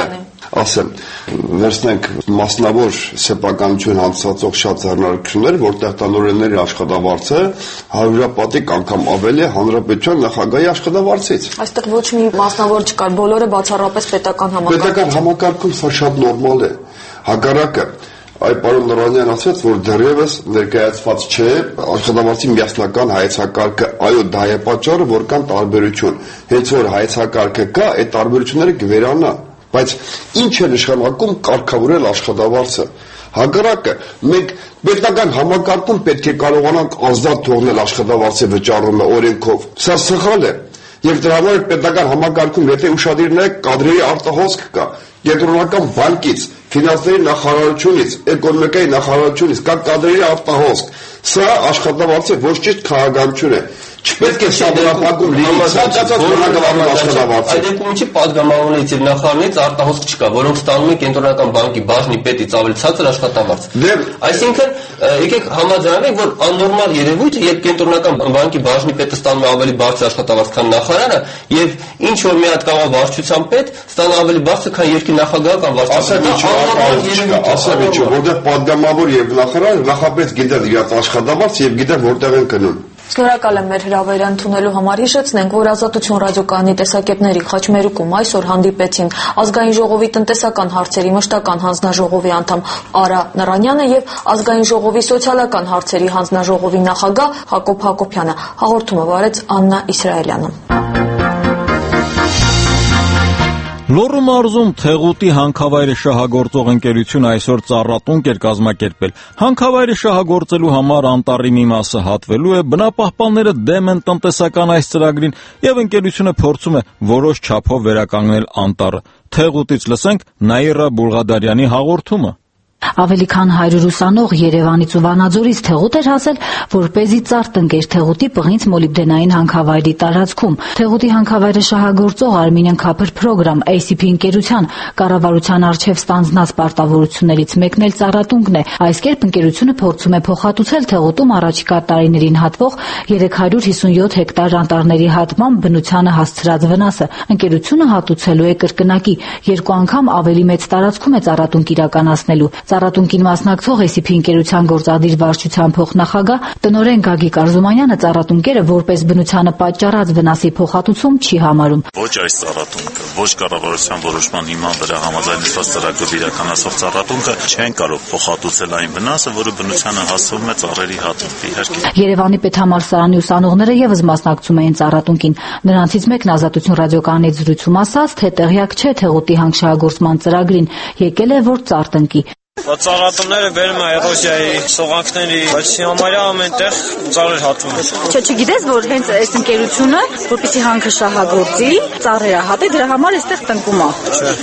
ասեմ, վերցնենք մասնավոր սեփականություն հանդիսացող շատ ձեռնարկություններ, որտեղ տնօրենների աշխատավարձը հարյուրապատիկ անգամ ավելի է հանրապետության նախագահի աշխատավարձից։ Այստեղ ոչ մի մասնավոր չկար, բոլորը բացառապես պետական համակարգում։ Պետական համակարգում սա շատ նորմալ է։ Հակառակը Այ պարոն Նորանյանն ասաց, որ դեռևս ներկայացված չէ աշխատավարձի միասնական հայեցակարգը, այո, դա է պատճառը, որ կան տարբերություն։ Հենց որ հայեցակարգը կա, այդ տարբերությունները կվերանա, բայց ինչ է նշանակում կարգավորել աշխատավարձը։ Հակառակը մենք պետական համակարգում պետք է կարողանանք ազատ թողնել աշխատավարձի վճարումը օրենքով։ Սա սխալ է։ Եվ դրա համար պետական համակարգում, եթե ուշադիր նայեք, կադրերի արտահոսք կա, կենտրոնական բանկից, ֆինանսների նախարարությունից, էկոնոմիկայի նախարարությունից կա կադրերի արտահոսք։ Սա աշխատավարձի ոչ ճիշտ քաղաքականություն է։ Չպետք է սահմանափակում լինի ցանկացած բնակավարի աշխատավարձը։ Այդ դեպքում չի падգամավորներից եւ նախարարներից արտահոսք չկա, որոնք ստանում են կենտրոնական բանկի բաժնի պետից ավելի ցածր աշխատավարձ։ Այսինքն, եկեք համաձայնենք, որ աննորմալ երևույթ է, երբ կենտրոնական բանկի բաժնի պետը ստանում է ավելի բարձր աշխատավարձ, քան նախարարը, եւ ինչ որ մի հատ կամա վարչության պետ ստանում ավելի բարձր, քան երկրի նախագահը կամ վարչապետը։ Ասեմ ինչ, որտեղ падգամավոր եւ նախարար նախապես գիտեն իրաց աշխատավարձ եւ գիտեն որտեղ են գնում։ Շնորհակալ եմ մեր հրավերը ընդունելու համար։ Հիշեցնենք, որ Ազատություն ռադիոկայանի տեսակետների Խաչմերուկում այսօր հանդիպեցին Ազգային ժողովի տնտեսական հարցերի մշտական հանձնաժողովի անդամ Արա Նորանյանը եւ Ազգային ժողովի սոցիալական հարցերի հանձնաժողովի նախագահ Հակոբ Հակոբյանը։ Հաղորդումը վարեց Աննա Իսրայելյանը։ Լոռու մարզում Թեղուտի հանքավայրը շահագործող ընկերությունը այսօր ծառատունկ էր կազմակերպել։ Հանքավայրը շահագործելու համար անտառի մի մասը հատվելու է, բնապահպանները դեմ են տնտեսական այս ծրագրին եւ ընկերությունը փորձում է որոշ չափով վերականգնել անտառը։ Թեղուտից լսենք Նաիրա Բուլղադարյանի հաղորդումը։ Ավելի քան հարյուր ուսանող Երևանից ու Վանաձորից Թեղուտ էր հասել, որպեսզի ծառ տնկեր Թեղուտի պղինձ մոլիբդենային հանքավայրի տարածքում։ Թեղուտի հանքավայրը շահագործող Armenian Copper Program A C P ընկերության կառավարության արչև ստանձնած պարտավորություններից մեկն էլ ծառատունկն է։ Այս կերպ ընկերությունը փորձում է փոխհատուցել Թեղուտում առաջիկա տարիներին հատվող երեք հարյուր հիսունյոթ հեկտար անտառների հատման բնությանը հասցրած վնասը։ Ընկերությունը հատուցելու է կրկնակի երկու անգամ ավելի մեծ տարածքում է ծառատունկ իրականացնելու։ Ծառատունկին մասնակցող A C P ընկերության գործադիր վարչության փոխնախագահ տնօրեն Գագիկ Արզումանյանը ծառատունկերը որպես բնությանը պատճառած վնասի փոխհատուցում չի համարում։ Ոչ այս ծառատունկը, ոչ կառավարության որոշման հիման վրա համաձայնեցված ծրագրով իրականացող ծառատունկը չեն կարող փոխհատուցել այն վնասը, որը բնությանը հասցվում է ծառերի հատումով, իհարկե։ Երևանի պետհամալսարանի ուսանողները եւս մասնակցում էին ծառատունկին։ Նրանցից մեկն Ազատություն ռադիոկայանի զրույցում ասաց, թե տեղյակ չէ Թեղուտի հանքշահագործման ծրագրին, եկել է որ ծառ տնկի։ Ծառատունները բերում է էրոզիայի, սողանքների, բայց համարյա ամենտեղ ծառեր հատվում են։ Չէ, չգիտես, որ հենց այս ընկերությունը, որպեսզի հանքը շահագործի, ծառերը հատի, դրա համար էստեղ տնկում է։ Չէ,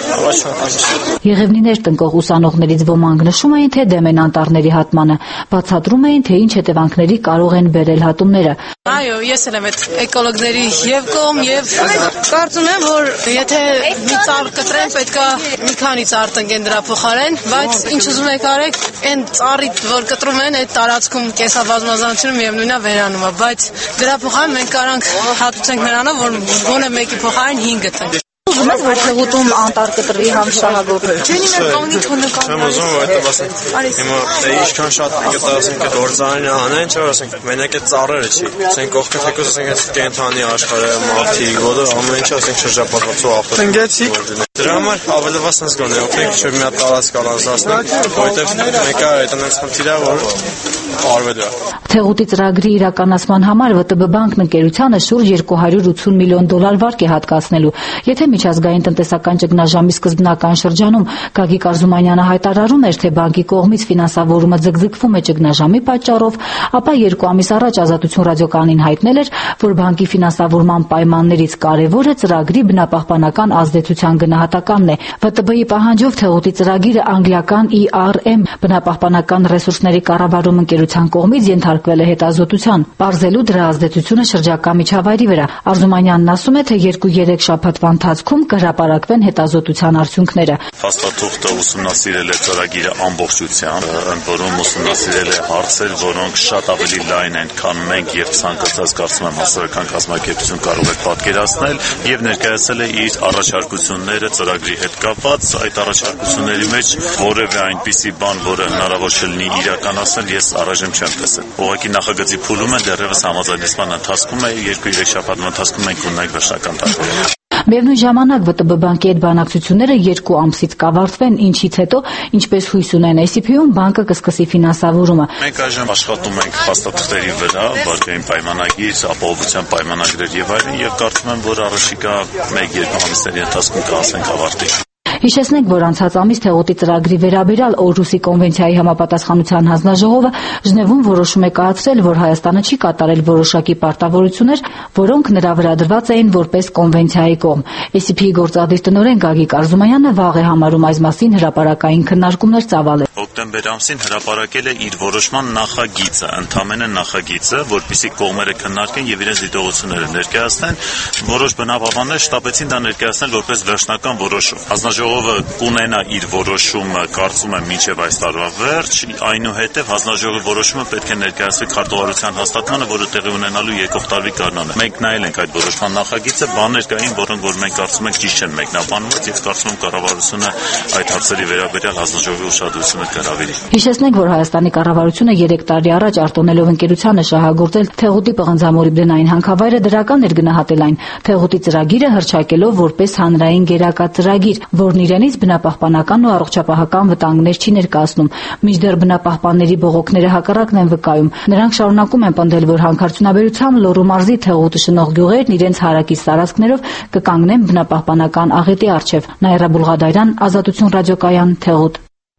առաջ։ Եղևնիներ տնկող ուսանողներից ոմանք նշում էին, թե դեմ են անտառների հատմանը, բացատրում էին, թե ինչ հետևանքների կարող են բերել հատումները։ Այո, ես էլ եմ այդ էկոլոգների եւ կողմ եւ կարծում եմ, որ եթե մի ծառ կտրեն, պետքա մի քանի ծառ տնկեն դրա փոխարեն, բայց ինչ ուզում եք արեք, այն ծառի, որ կտրում են, այդ տարածքում կեսաբազմազանությունը միևնույնն է վերանում է, բայց դրա փոխարեն մենք կարանք հատուցենք նրանով, որ գոնե մեկի փոխարեն հինգ տնկենք։ Ուզում ես, որ Թեղուտում անտառ կտրի հանքշահագործել։ Չեն իմ կողմից հնական։ Չեմ ուզում, որ այդ ասենք։ Հիմա ինչքան շատ կտա ասենք այդ գործարանը անեն, չէ՞ ասենք, մենակ այդ ծառերը չի։ Ասենք կողքը թեկոս ասենք այդ կենթանի աշխարհը, մարդիկ, ոտը ամեն ինչ ասենք շրջապատված ու ապրել։ Տնկեցիք։ Դրա համար ավելովաս sense գոնե օգնենք, չէ՞ մի հատ տարածք առանձնացնենք, որովհետև մեկը այդ այնպես խնդիր է, որ արվետ է։ Թեղուտի ծրագրի իրականացման համար V T B բանկն ընկերությանը շուրջ երկու հարյուր ութսուն միլիոն դոլար վարկ է հատկացնելու։ Եթե միջազգային տնտեսական ճգնաժամի սկզբնական շրջանում Գագիկ Արզումանյանը հայտարարում էր, թե բանկի կողմից ֆինանսավորումը ձգձգվում է ճգնաժամի պատճառով, ապա երկու ամիս առաջ Ազատություն ռադիոկայանին հայտնել էր, որ բանկի ֆինանսավորման պայմաններից կարևորը ծրագրի բնապահպանական ազդեցության գնահատականն է։ V T B-ի պահանջով Թեղուտի ծրագիրը անգլիական E R M բնապահպանական ռեսուրսների կառավարում ընկերության կողմից ենթարկվել է հետազոտության, պարզելու դրա ազդեցությունը շրջակա միջավայրի վրա։ Արզումանյանն ասում է, թե երկու երեք շաբաթվա ընթացքում կհրապարակվեն հետազոտության արդյունքները։ Փաստաթուղթը ուսումնասիրել է ծրագիրը ամբողջությամբ, ընդ որում ուսումնասիրել է հարցեր, որոնք շատ ավելի լայն են, քան մենք եւ ցանկացած կարծում եմ հասարակական կազմակերպություն կարող է պատկերացնել, եւ ներկայացել է իր առաջարկությունները ծրագրի հետ կապված։ Այդ առաջարկությունների մեջ որևէ այնպիսի բան, որը հնարավոր չլինի իրականացնել, ես առայժմ չեմ տեսել։ Ուղղակի նախագծի փուլում է, դեռևս համաձայնեցման ընթացքում է, երկու-երեք շաբաթ ընթացքում մենք ունենք վերջնական տարբերակ։ Միևնույն ժամանակ ՎՏԲ բանկի հետ բանակցությունները երկու ամսից կավարտվեն, ինչից հետո, ինչպես հույս ունեն էս ի փի-ում, բանկը կսկսի ֆինանսավորումը։ Մենք այժմ աշխատում ենք փաստաթղթերի վրա, վարկային պայմանագիր, ապահովության պայմանագրեր եւ այլն, եւ կարծում եմ, որ առաջիկա մեկ-երկու ամիսների ընթացքում կհասնենք ավարտի։ Հիշեցնենք, որ անցած ամիս Թեղուտի ծրագրի վերաբերյալ Օրհուսի կոնվենցիայի համապատասխանության հանձնաժողովը Ժնևում որոշում է կայացրել, որ Հայաստանը չի կատարել որոշակի պարտավորություններ, որոնք նրա վրա դրված էին որպես կոնվենցիայի կողմ։ էս ի փի-ի գործադիր տնօրեն Գագիկ Արզումանյանը վաղ է համարում այս մասին հրապարակային քննարկումներ ծավալել։ Հոկտեմբեր ամսին հրապարակել է իր որոշման նախագիծը, ընդամենը նախագիծը, որպեսզի կողմերը քննարկեն եւ իրենց դիտողությունները ներկայացնեն։ Որոշ բնապահպաններ շտապեցին դա ներկայացնել որպես վերջնական որոշում։ Հանձնաժողովը կունենա իր որոշումը, կարծում եմ, մինչև այս տարվա վերջ, այնուհետև հանձնաժողովի որոշումը պետք է ներկայացվի քարտուղարության հաստատմանը, որը տեղի ունենալու եկող տարվի գարնանը։ Մենք նայել ենք այդ որոշման նախագիծը, բաներ կային, որոնք որ մենք կարծում ենք ճիշտ չեն մեկնաբանված, եւ կարծում եմ կառավարությունը այդ հարցերի վերաբերյալ հանձնաժողովի ուշադրությունը կհրավիրի։ Հիշեցնենք, որ Հայաստանի կառավարությունը երեք տարի առաջ արտոնելով ընկերությանը շահագործել Թեղուտի պղնձամոլիբդենային հանքավայրը դրական էր գնահատել այն Թեղուտի ծրագիրը հռչակելով որպես հանրային գերակա ծրագիր, որն իրենից բնապահպանական ու առողջապահական վտանգներ չի ներկայացնում։ Մինչդեռ բնապահպանների բողոքները հակառակն են վկայում։ Նրանք շարունակում են պնդել, որ հանքարդյունաբերությամբ Լոռու մարզի Թեղուտը շնող գյուղերն իրենց հարակից տարածքներով կկանգնեն բնապահպանական աղետի առջև։ Նաիրա Բուլղադարյան, Ազատություն ռադիոկայան, Թեղուտ։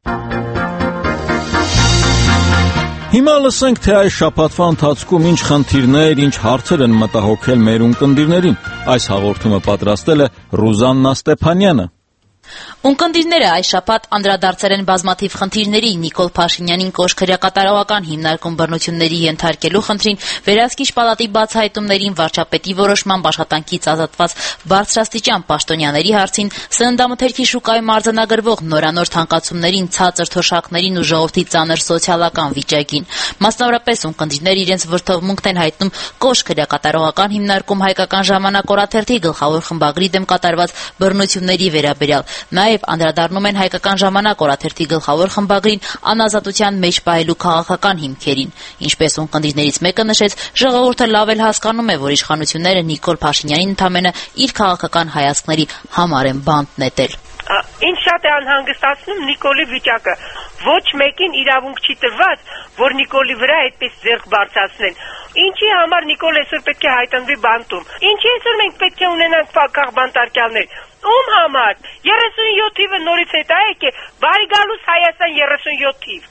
Հիմա լսենք, թե այս շաբաթվա ընթացքում ինչ խնդիրներ, ինչ հարցեր են մտահոգել մեր ունկնդիրներին։ Այս հաղորդումը պատրաստել է Ռուզաննա Ստեփանյանը։ Ունկնդիրները այս շաբաթ անդրադարձել են բազմաթիվ խնդիրների, Նիկոլ Փաշինյանին կոշքրյակատարողական հիմնարկում բռնությունների ենթարկելու խնդրին, վերահսկիչ պալատի բացահայտումներին, վարչապետի որոշմամբ աշխատանքից ազատված բարձրաստիճան պաշտոնյաների հարցին, սննդամթերքի շուկայում արձանագրվող նորանոր թանկացումներին, ցածր թոշակներին ու ժողովրդի ծանր սոցիալական վիճակին։ Մասնավորապես ունկնդիրները իրենց վրդովմունքն են հայտնում կոշքրյակատարողական հիմնարկում Հայկական ժամանակ օրաթերթի գլխավոր խմբագրի դեմ կատարված բռնությունների վերաբերյալ։ Նաև անդրադառնում են Հայկական ժամանակ օրաթերթի գլխավոր խմբագրին անազատության մեջ պահելու քաղաքական հիմքերին։ Ինչպես ունկնդիրներից մեկը նշեց, ժողովուրդը լավ էլ հասկանում է, որ իշխանությունները Նիկոլ Փաշինյանին ընդամենը իր քաղաքական հայացքների համար են բանտ նետել։ Ինչ շատ է անհանգստացնում Նիկոլի վիճակը։ Ոչ մեկին իրավունք չի տրված, որ Նիկոլի վրա այդպես ձեռք բարձրացնեն։ Ինչի համար Նիկոլ այսօր պետք է հայտնվի բանտում։ Ինչի այսօր մենք պետք է ունենանք փակաղ բանտարկյալներ։ Ում համար։ երեսունյոթ թիվը նորից հետ է եկե, բարի գալուս Հայաստան երեսունյոթ թիվ։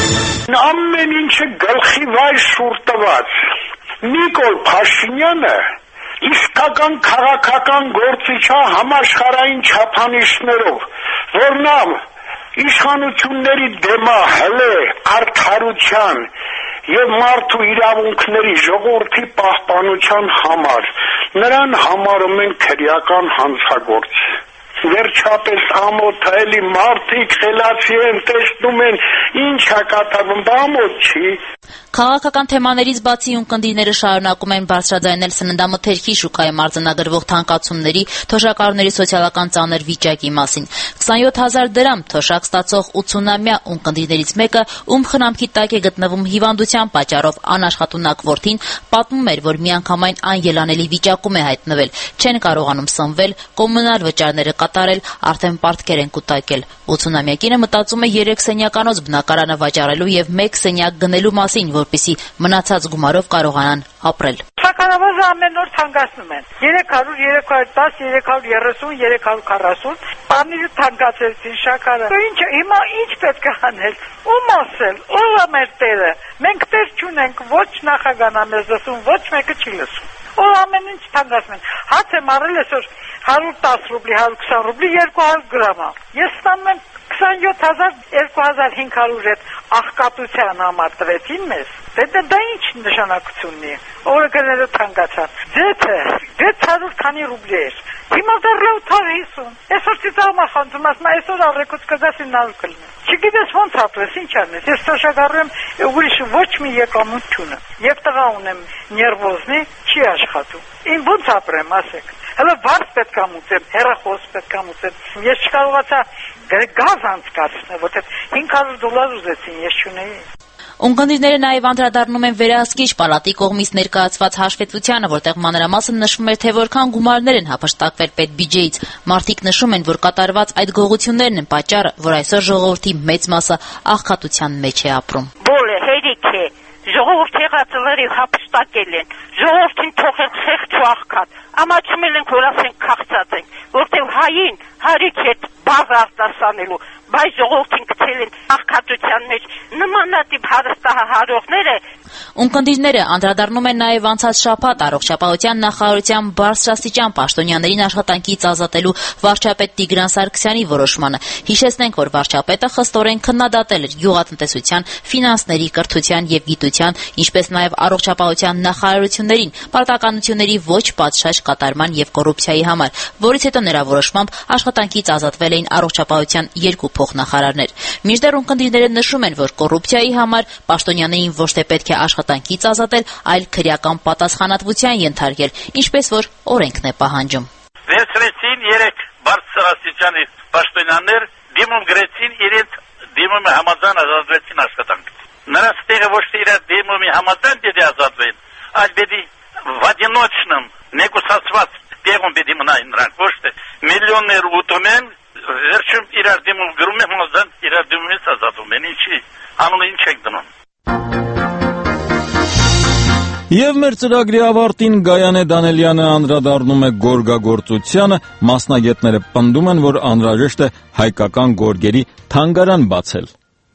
Ամեն ինչը գլխի վայր շուռ տված։ Նիկոլ Փաշինյանը իսկական քաղաքական գործիչ է համաշխարհային չափանիշներով, որ նա իշխանությունների դեմ հլե արդարության եւ մարդու իրավունքների ժողովրդի պահպանության համար նրան համարում են քրեական հանցագործ։ Վերջապես ամոթ էլի մարդիկ խելացի են, տեսնում են ինչ է կատարվում, դա ամոթ չի։ Քաղաքական թեմաներից բացի ունկնդիրները շարունակում են բարձրաձայնել սննդամթերքի շուկայում արձանագրվող թանկացումների, թոշակառուների սոցիալական ծանր վիճակի մասին։ քսանյոթ հազար դրամ թոշակ ստացող ութսունամյա ունկնդիրներից մեկը, ում խնամքի տակ է գտնվում հիվանդության պատճառով անաշխատունակ որդին, պատմում էր, որ միանգամայն անելանելի վիճակում է հայտնվել, չեն կարողանում սնվել, կոմունալ վճարները կատարել, արդեն պարտքեր են կուտակել։ ութսունամյա կինը մտածում է երեք սենյականոց բնակարանը վաճառելու եւ մեկ սենյակ գնելու մասին, որպեսզի մնացած գումարով կարողանան ապրել։ Շաքարավազը ամեն օր թանկացնում են։ երեք հարյուր, երեք հարյուր տաս, երեք հարյուր երեսուն, երեք հարյուր քառասուն, պանիրը թանկացրեցին շաքարը։ Ինչ հիմա ինչ պետք է անել։ Ում ասել, ով է մեր տերը։ Մենք տեր չունենք, ոչ նախագահն է մեզ լսում, ոչ մեկը չի լսում։ Ով ամեն ինչ թանկացնում են։ Հաց եմ առել այսօր հարյուր տասը ռուբլի, հարյուր քսան ռուբլի, երկու հարյուր գրամ։ Ես ստանում եմ քսանյոթ հազար երկու հազար հինգ հարյուր հետ աղքատության համար տվեցին մեզ, դա դա ինչ նշանակություն ունի, օրը գները թանկացան, ձեթը վեց հարյուր քանի ռուբլի էր, հիմա դեռ ութ հարյուր հիսուն, այսօր ծիծաղմա խանդում, ասում այսօր առեկոց կգաս իննարու կլինի, չգիտես ոնց ապրես, ինչ անես, ես սոշագարում եմ ուրիշ ոչ մի եկամուտ չունեմ, և տղա ունեմ ներվոզնի, չի աշխատում, ին ոնց ապրեմ, ասեք, հələ վարդ պետք է մուծեմ, հեռախոս պետք է մուծեմ, ես չկարողացա գազ անցկացնել, որտեղ հինգ հարյուր դոլար ուզեցին, ես չունեի։ Ունկնդիրները նաև անդրադառնում են վերահսկիչ պալատի կողմից ներկայացված հաշվետվությանը, որտեղ մանրամասն նշվում էր, թե որքան գումարներ են հափշտակվել պետբյուջեից։ Մարդիկ նշում են, որ կատարված այդ գողություններն են պատճառը, որ այսօր ժողովրդի մեծ մասը աղքատության մեջ է ապրում։ Բոլը հերիք է, ժողովուրդ եղածները հափշտակել են, ժողովրդին թողել խեղճ ու աղքատ, ամաչում են, որ ասենք քաղցած ենք, որտեղ հային հարիք հետ բաղ արտասանելու, բայց ժողովրդին գցել են աղքատության մեջ նմանատիպ հարստահարողները։ Ունկնդիրները անդրադառնում են նաև անցած շաբաթ առողջապահության նախարարության բարձրաստիճան պաշտոնյաներին աշխատանքից ազատելու վարչապետ Տիգրան Սարգսյանի որոշմանը։ Հիշեցնենք, որ վարչապետը խստորեն քննադատել էր գյուղատնտեսության, ֆինանսների, կրթության եւ գիտության, ինչպես նաև առողջապահության նախարարություններին պարտականությունների ոչ պատշաճ կատարման եւ կոռուպցիայի համար, որից հետո նրա որոշմամբ աշխատանքից ազատվել էին առողջապահության երկու փոխնախարարներ։ Մինչդեռ ունկնդիրները նշում են, որ կոռուպցիայի համար պաշտոնյաներին ոչ թե պետք է աշխատանքից ազատել, այլ քրեական պատասխանատվության ենթարկել, ինչպես որ օրենքն է պահանջում։ Վերցրեցին երեք բարձրաստիճանի պաշտոնյաներ, դիմում գրեցին իրենց դիմումը համաձայն ազատվեցին աշխատանքից։ Նրանց տեղը ոչ թե իրար դիմումի համաձայն պետք է ազատվեն, այլ պետք է վադինոչնում նեգոսացված տեղում պետք է մնային նրանք, ոչ թե միլիոններ ուտում են, վերջում իրար դիմում գրում են, համաձայն իրար դիմումից ազատվում են, ինչի, անունը ինչ եք դնում։ Եվ մեր ծրագրի ավարտին Գայանե Դանելյանը անդրադառնում է գորգագործությանը, մասնագետները պնդում են, որ անհրաժեշտ է հայկական գորգերի թանգարան բացել։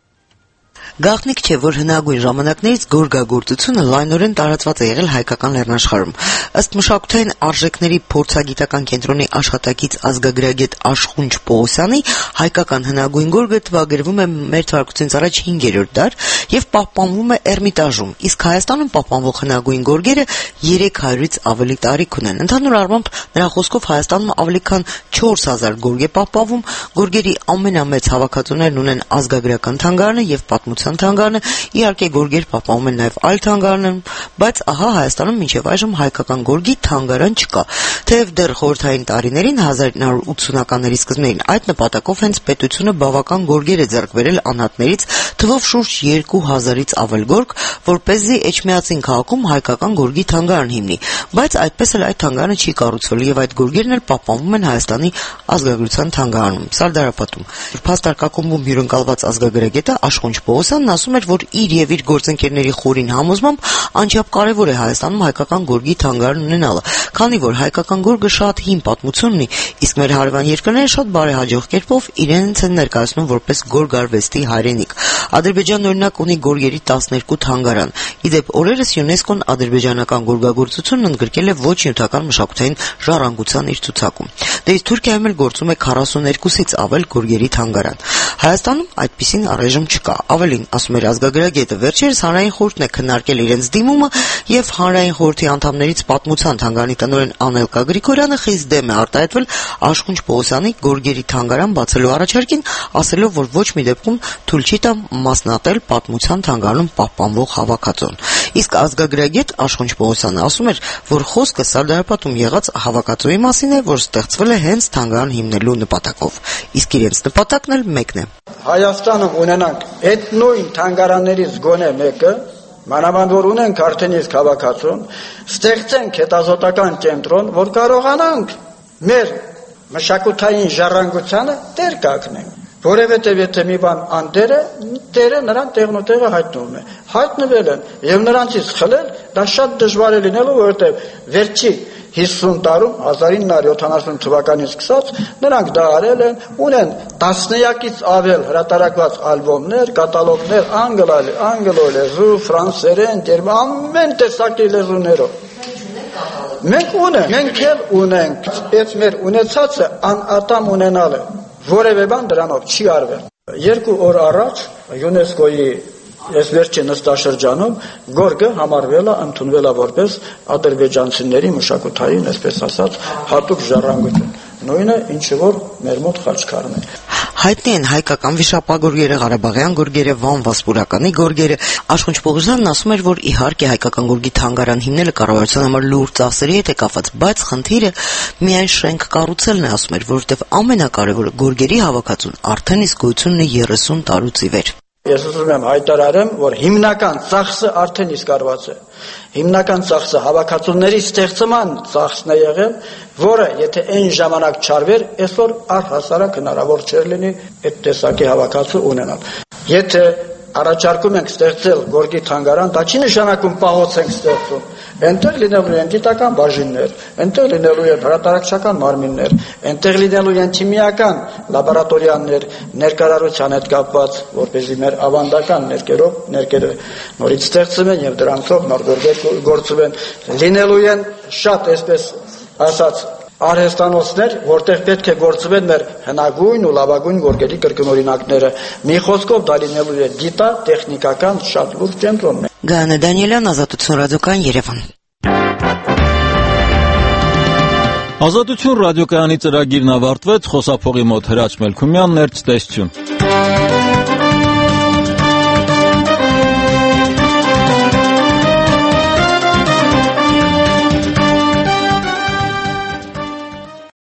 Գաղտնիք չէ, որ հնագույն ժամանակներից գորգագործությունը լայնորեն տարածված է եղել հայկական լեռնաշխարհում։ Ըստ մշակութային արժեքների փորձագիտական կենտրոնի աշխատակից ազգագրագետ Աշխունչ Պողոսյանի, հայկական հնագույն գորգը տվագրվում է մեր թվարկությունից առաջ հինգերորդ դար եւ պահպանվում է Էրմիտաժում, իսկ Հայաստանում պահպանվող հնագույն գորգերը երեք հարյուրից ավելի տարիք ունեն։ Ընդհանուր առմամբ նրա խոսքով Հայաստանում ավելի քան չորս հազար գորգ է պահպանվում, գորգերի ամենամեծ հավաքածուներն ունեն ազգագրական թանգարանը եւ պատմության թանգարանը, իհարկե գորգեր պահպանվում են նաև այլ թանգարաններում, բայց ահա Հայաստանում մինչև այժմ հայկական գորգի թանգարան չկա։ Թեև դեռ խորհրդային տարիներին հազար ինը հարյուր ութսունականների սկզբներին այդ նպատակով հենց պետությունը բավական գորգեր է ձեռք բերել անհատներից, թվով շուրջ երկու հազարից ավել գորգ, որպեսզի Էջմիածին քաղաքում հայկական գորգի թանգարան հիմնի, բայց այդպես էլ այդ թանգարանը չի կառուցվել եւ այդ գորգերն էլ պահպանվում են Հայաստանի ազգագրության թանգարանում, Սարդարապատում։ Փաստարկակումում հյուրընկալված ազգագրագետը Աշխունչ Պողոսյանն ասում էր, որ իր եւ իր գործընկերների խորին համոզմամբ անչափ կարեւոր է Հայաստանում հայկական գորգի թանգարան ունենալը, քանի որ հայկական գորգը շատ հին պատմություն ունի, իսկ մեր հարևան երկրները շատ բարեհաջող կերպով իրենց են ներկայացնում որպես գորգարվեստի հայրենիք։ Ադրբեջանն օրինակ ունի գորգերի տասներկու թանգարան։ Իդեպ օրերս ՅՈՒՆԵՍԿՕ-ն ադրբեջանական գորգագործությունն ընդգրկել է ոչ նյութական մշակութային ժառանգության իր ցուցակում։ Դե իսկ Թուրքիայում էլ գործում է քառասուներկուսից ավել գորգերի թանգարան։ Հայաստանում այդպիսին առայժմ չկա։ Ավելին, ասում էր ազգագրագետը, վերջերս հանրային խորհուրդն է քննարկել իրենց դիմումը եւ հանրային խորհրդի անդամներից պատմության թանգարանի տնօրեն Անելկա Գրիգորյանը խիստ դեմ է արտահայտվել Աշխունչ Պողոսյանի գորգերի թանգարան բացելու առաջարկին, ասելով, որ ոչ մի դեպքում թույլ չի տա մասնատել պատմության թանգարանում պահպանվող հավաքածուն։ Իսկ ազգագրագետ Աշխունչ Պողոսյանը ասում էր, որ խոսքը Սարդարապատում եղած հավաքածուի մասին է, որ ստեղծվել է հենց թանգարան հիմնելու նպատակով։ Իսկ իրենց նպատակն էլ մեկն է։ Հայաստանում ունենանք այդ նույն թանգարաններից գոնե մեկը, մանավանդ որ ունենք արդեն իսկ հավաքածուն, ստեղծենք հետազոտական կենտրոն, որ կարողանանք մեր մշակութային ժառանգությանը տեր կանգնենք։ Որևէտև եթե մի բան անդերը, տերը նրան տեղնուտեղը հայտնվում է։ Հայտնվել են եւ նրանցից խլել, դա շատ դժվար է լինելու, որովհետեւ վերջի հիսուն տարում հազար ինը հարյուր յոթանասուն թվականից սկսած նրանք դա արել են, ունեն տասնյակից ավել հրատարակված ալբոմներ, կատալոգներ անգլալ, անգլո լեզու, ֆրանսերեն, գերման, ամեն տեսակի լեզուներով։ Մենք ունենք, մենք էլ ունենք, այդ մեր ունեցածը անատամ ունենալը, որևէ բան դրանով չի արվել։ Երկու օր առաջ ՅՈՒՆԵՍԿՕ-ի այս վերջին նստաշրջանում գորգը համարվել է, ընդունվել է որպես ադրբեջանցիների մշակութային, այսպես ասած, հատուկ ժառանգություն։ Նույնը ինչը որ մեր մոտ խաչքարն է։ Հայտնի են հայկական վիշապագորգերը, ղարաբաղյան գորգերը, Վան Վասպուրականի գորգերը։ Աշխունչ Պողոսյանն ասում էր, որ իհարկե հայկական գորգի թանգարան հիմնելը կառավարության համար լուրջ ծախսերի հետ է կապված, բայց խնդիրը միայն շենք կառուցելն է, ասում էր, որովհետև ամենակարևորը գորգերի հավաքածուն արդեն իսկ գոյություն ունի երեսուն տարուց ի վեր։ Ես ուզում եմ հայտարարեմ, որ հիմնական ծախսը արդեն իսկ արված է։ Հիմնական ծախսը հավաքածուների ստեղծման ծախսն է եղել, որը եթե այն ժամանակ չարվեր, այսօր առհասարակ հնարավոր չէր լինի այդ տեսակի հավաքածու ունենալ։ Եթե առաջարկում ենք ստեղծել գորգի թանգարան, դա չի նշանակում պահոց ենք ստեղծում։ Այնտեղ լինելու են գիտական բաժիններ, այնտեղ լինելու են հրատարակչական մարմիններ, այնտեղ լինելու են քիմիական լաբորատորիաներ, ներկայացության հետ կապված, որպեսզի մեր ավանդական ներկերով ներկերը նորից ստեղծում են եւ դրանցով նոր գորգեր գործում են։ Լինելու են շատ, այսպես ասած, արհեստանոցներ, որտեղ պետք է գործվեն մեր հնագույն ու լավագույն գորգերի կրկնօրինակները։ Մի խոսքով դա լինելու է գիտա, տեխնիկական շատ լուրջ կենտրոն։ Գայանե Դանիելյան, Ազատություն ռադիոկայան, Երևան։ Ազատություն ռադիոկայանի ծրագիրն ավարտվեց, խոսափողի մոտ Հրաչ Մելքումյանն էր, ցտեսություն։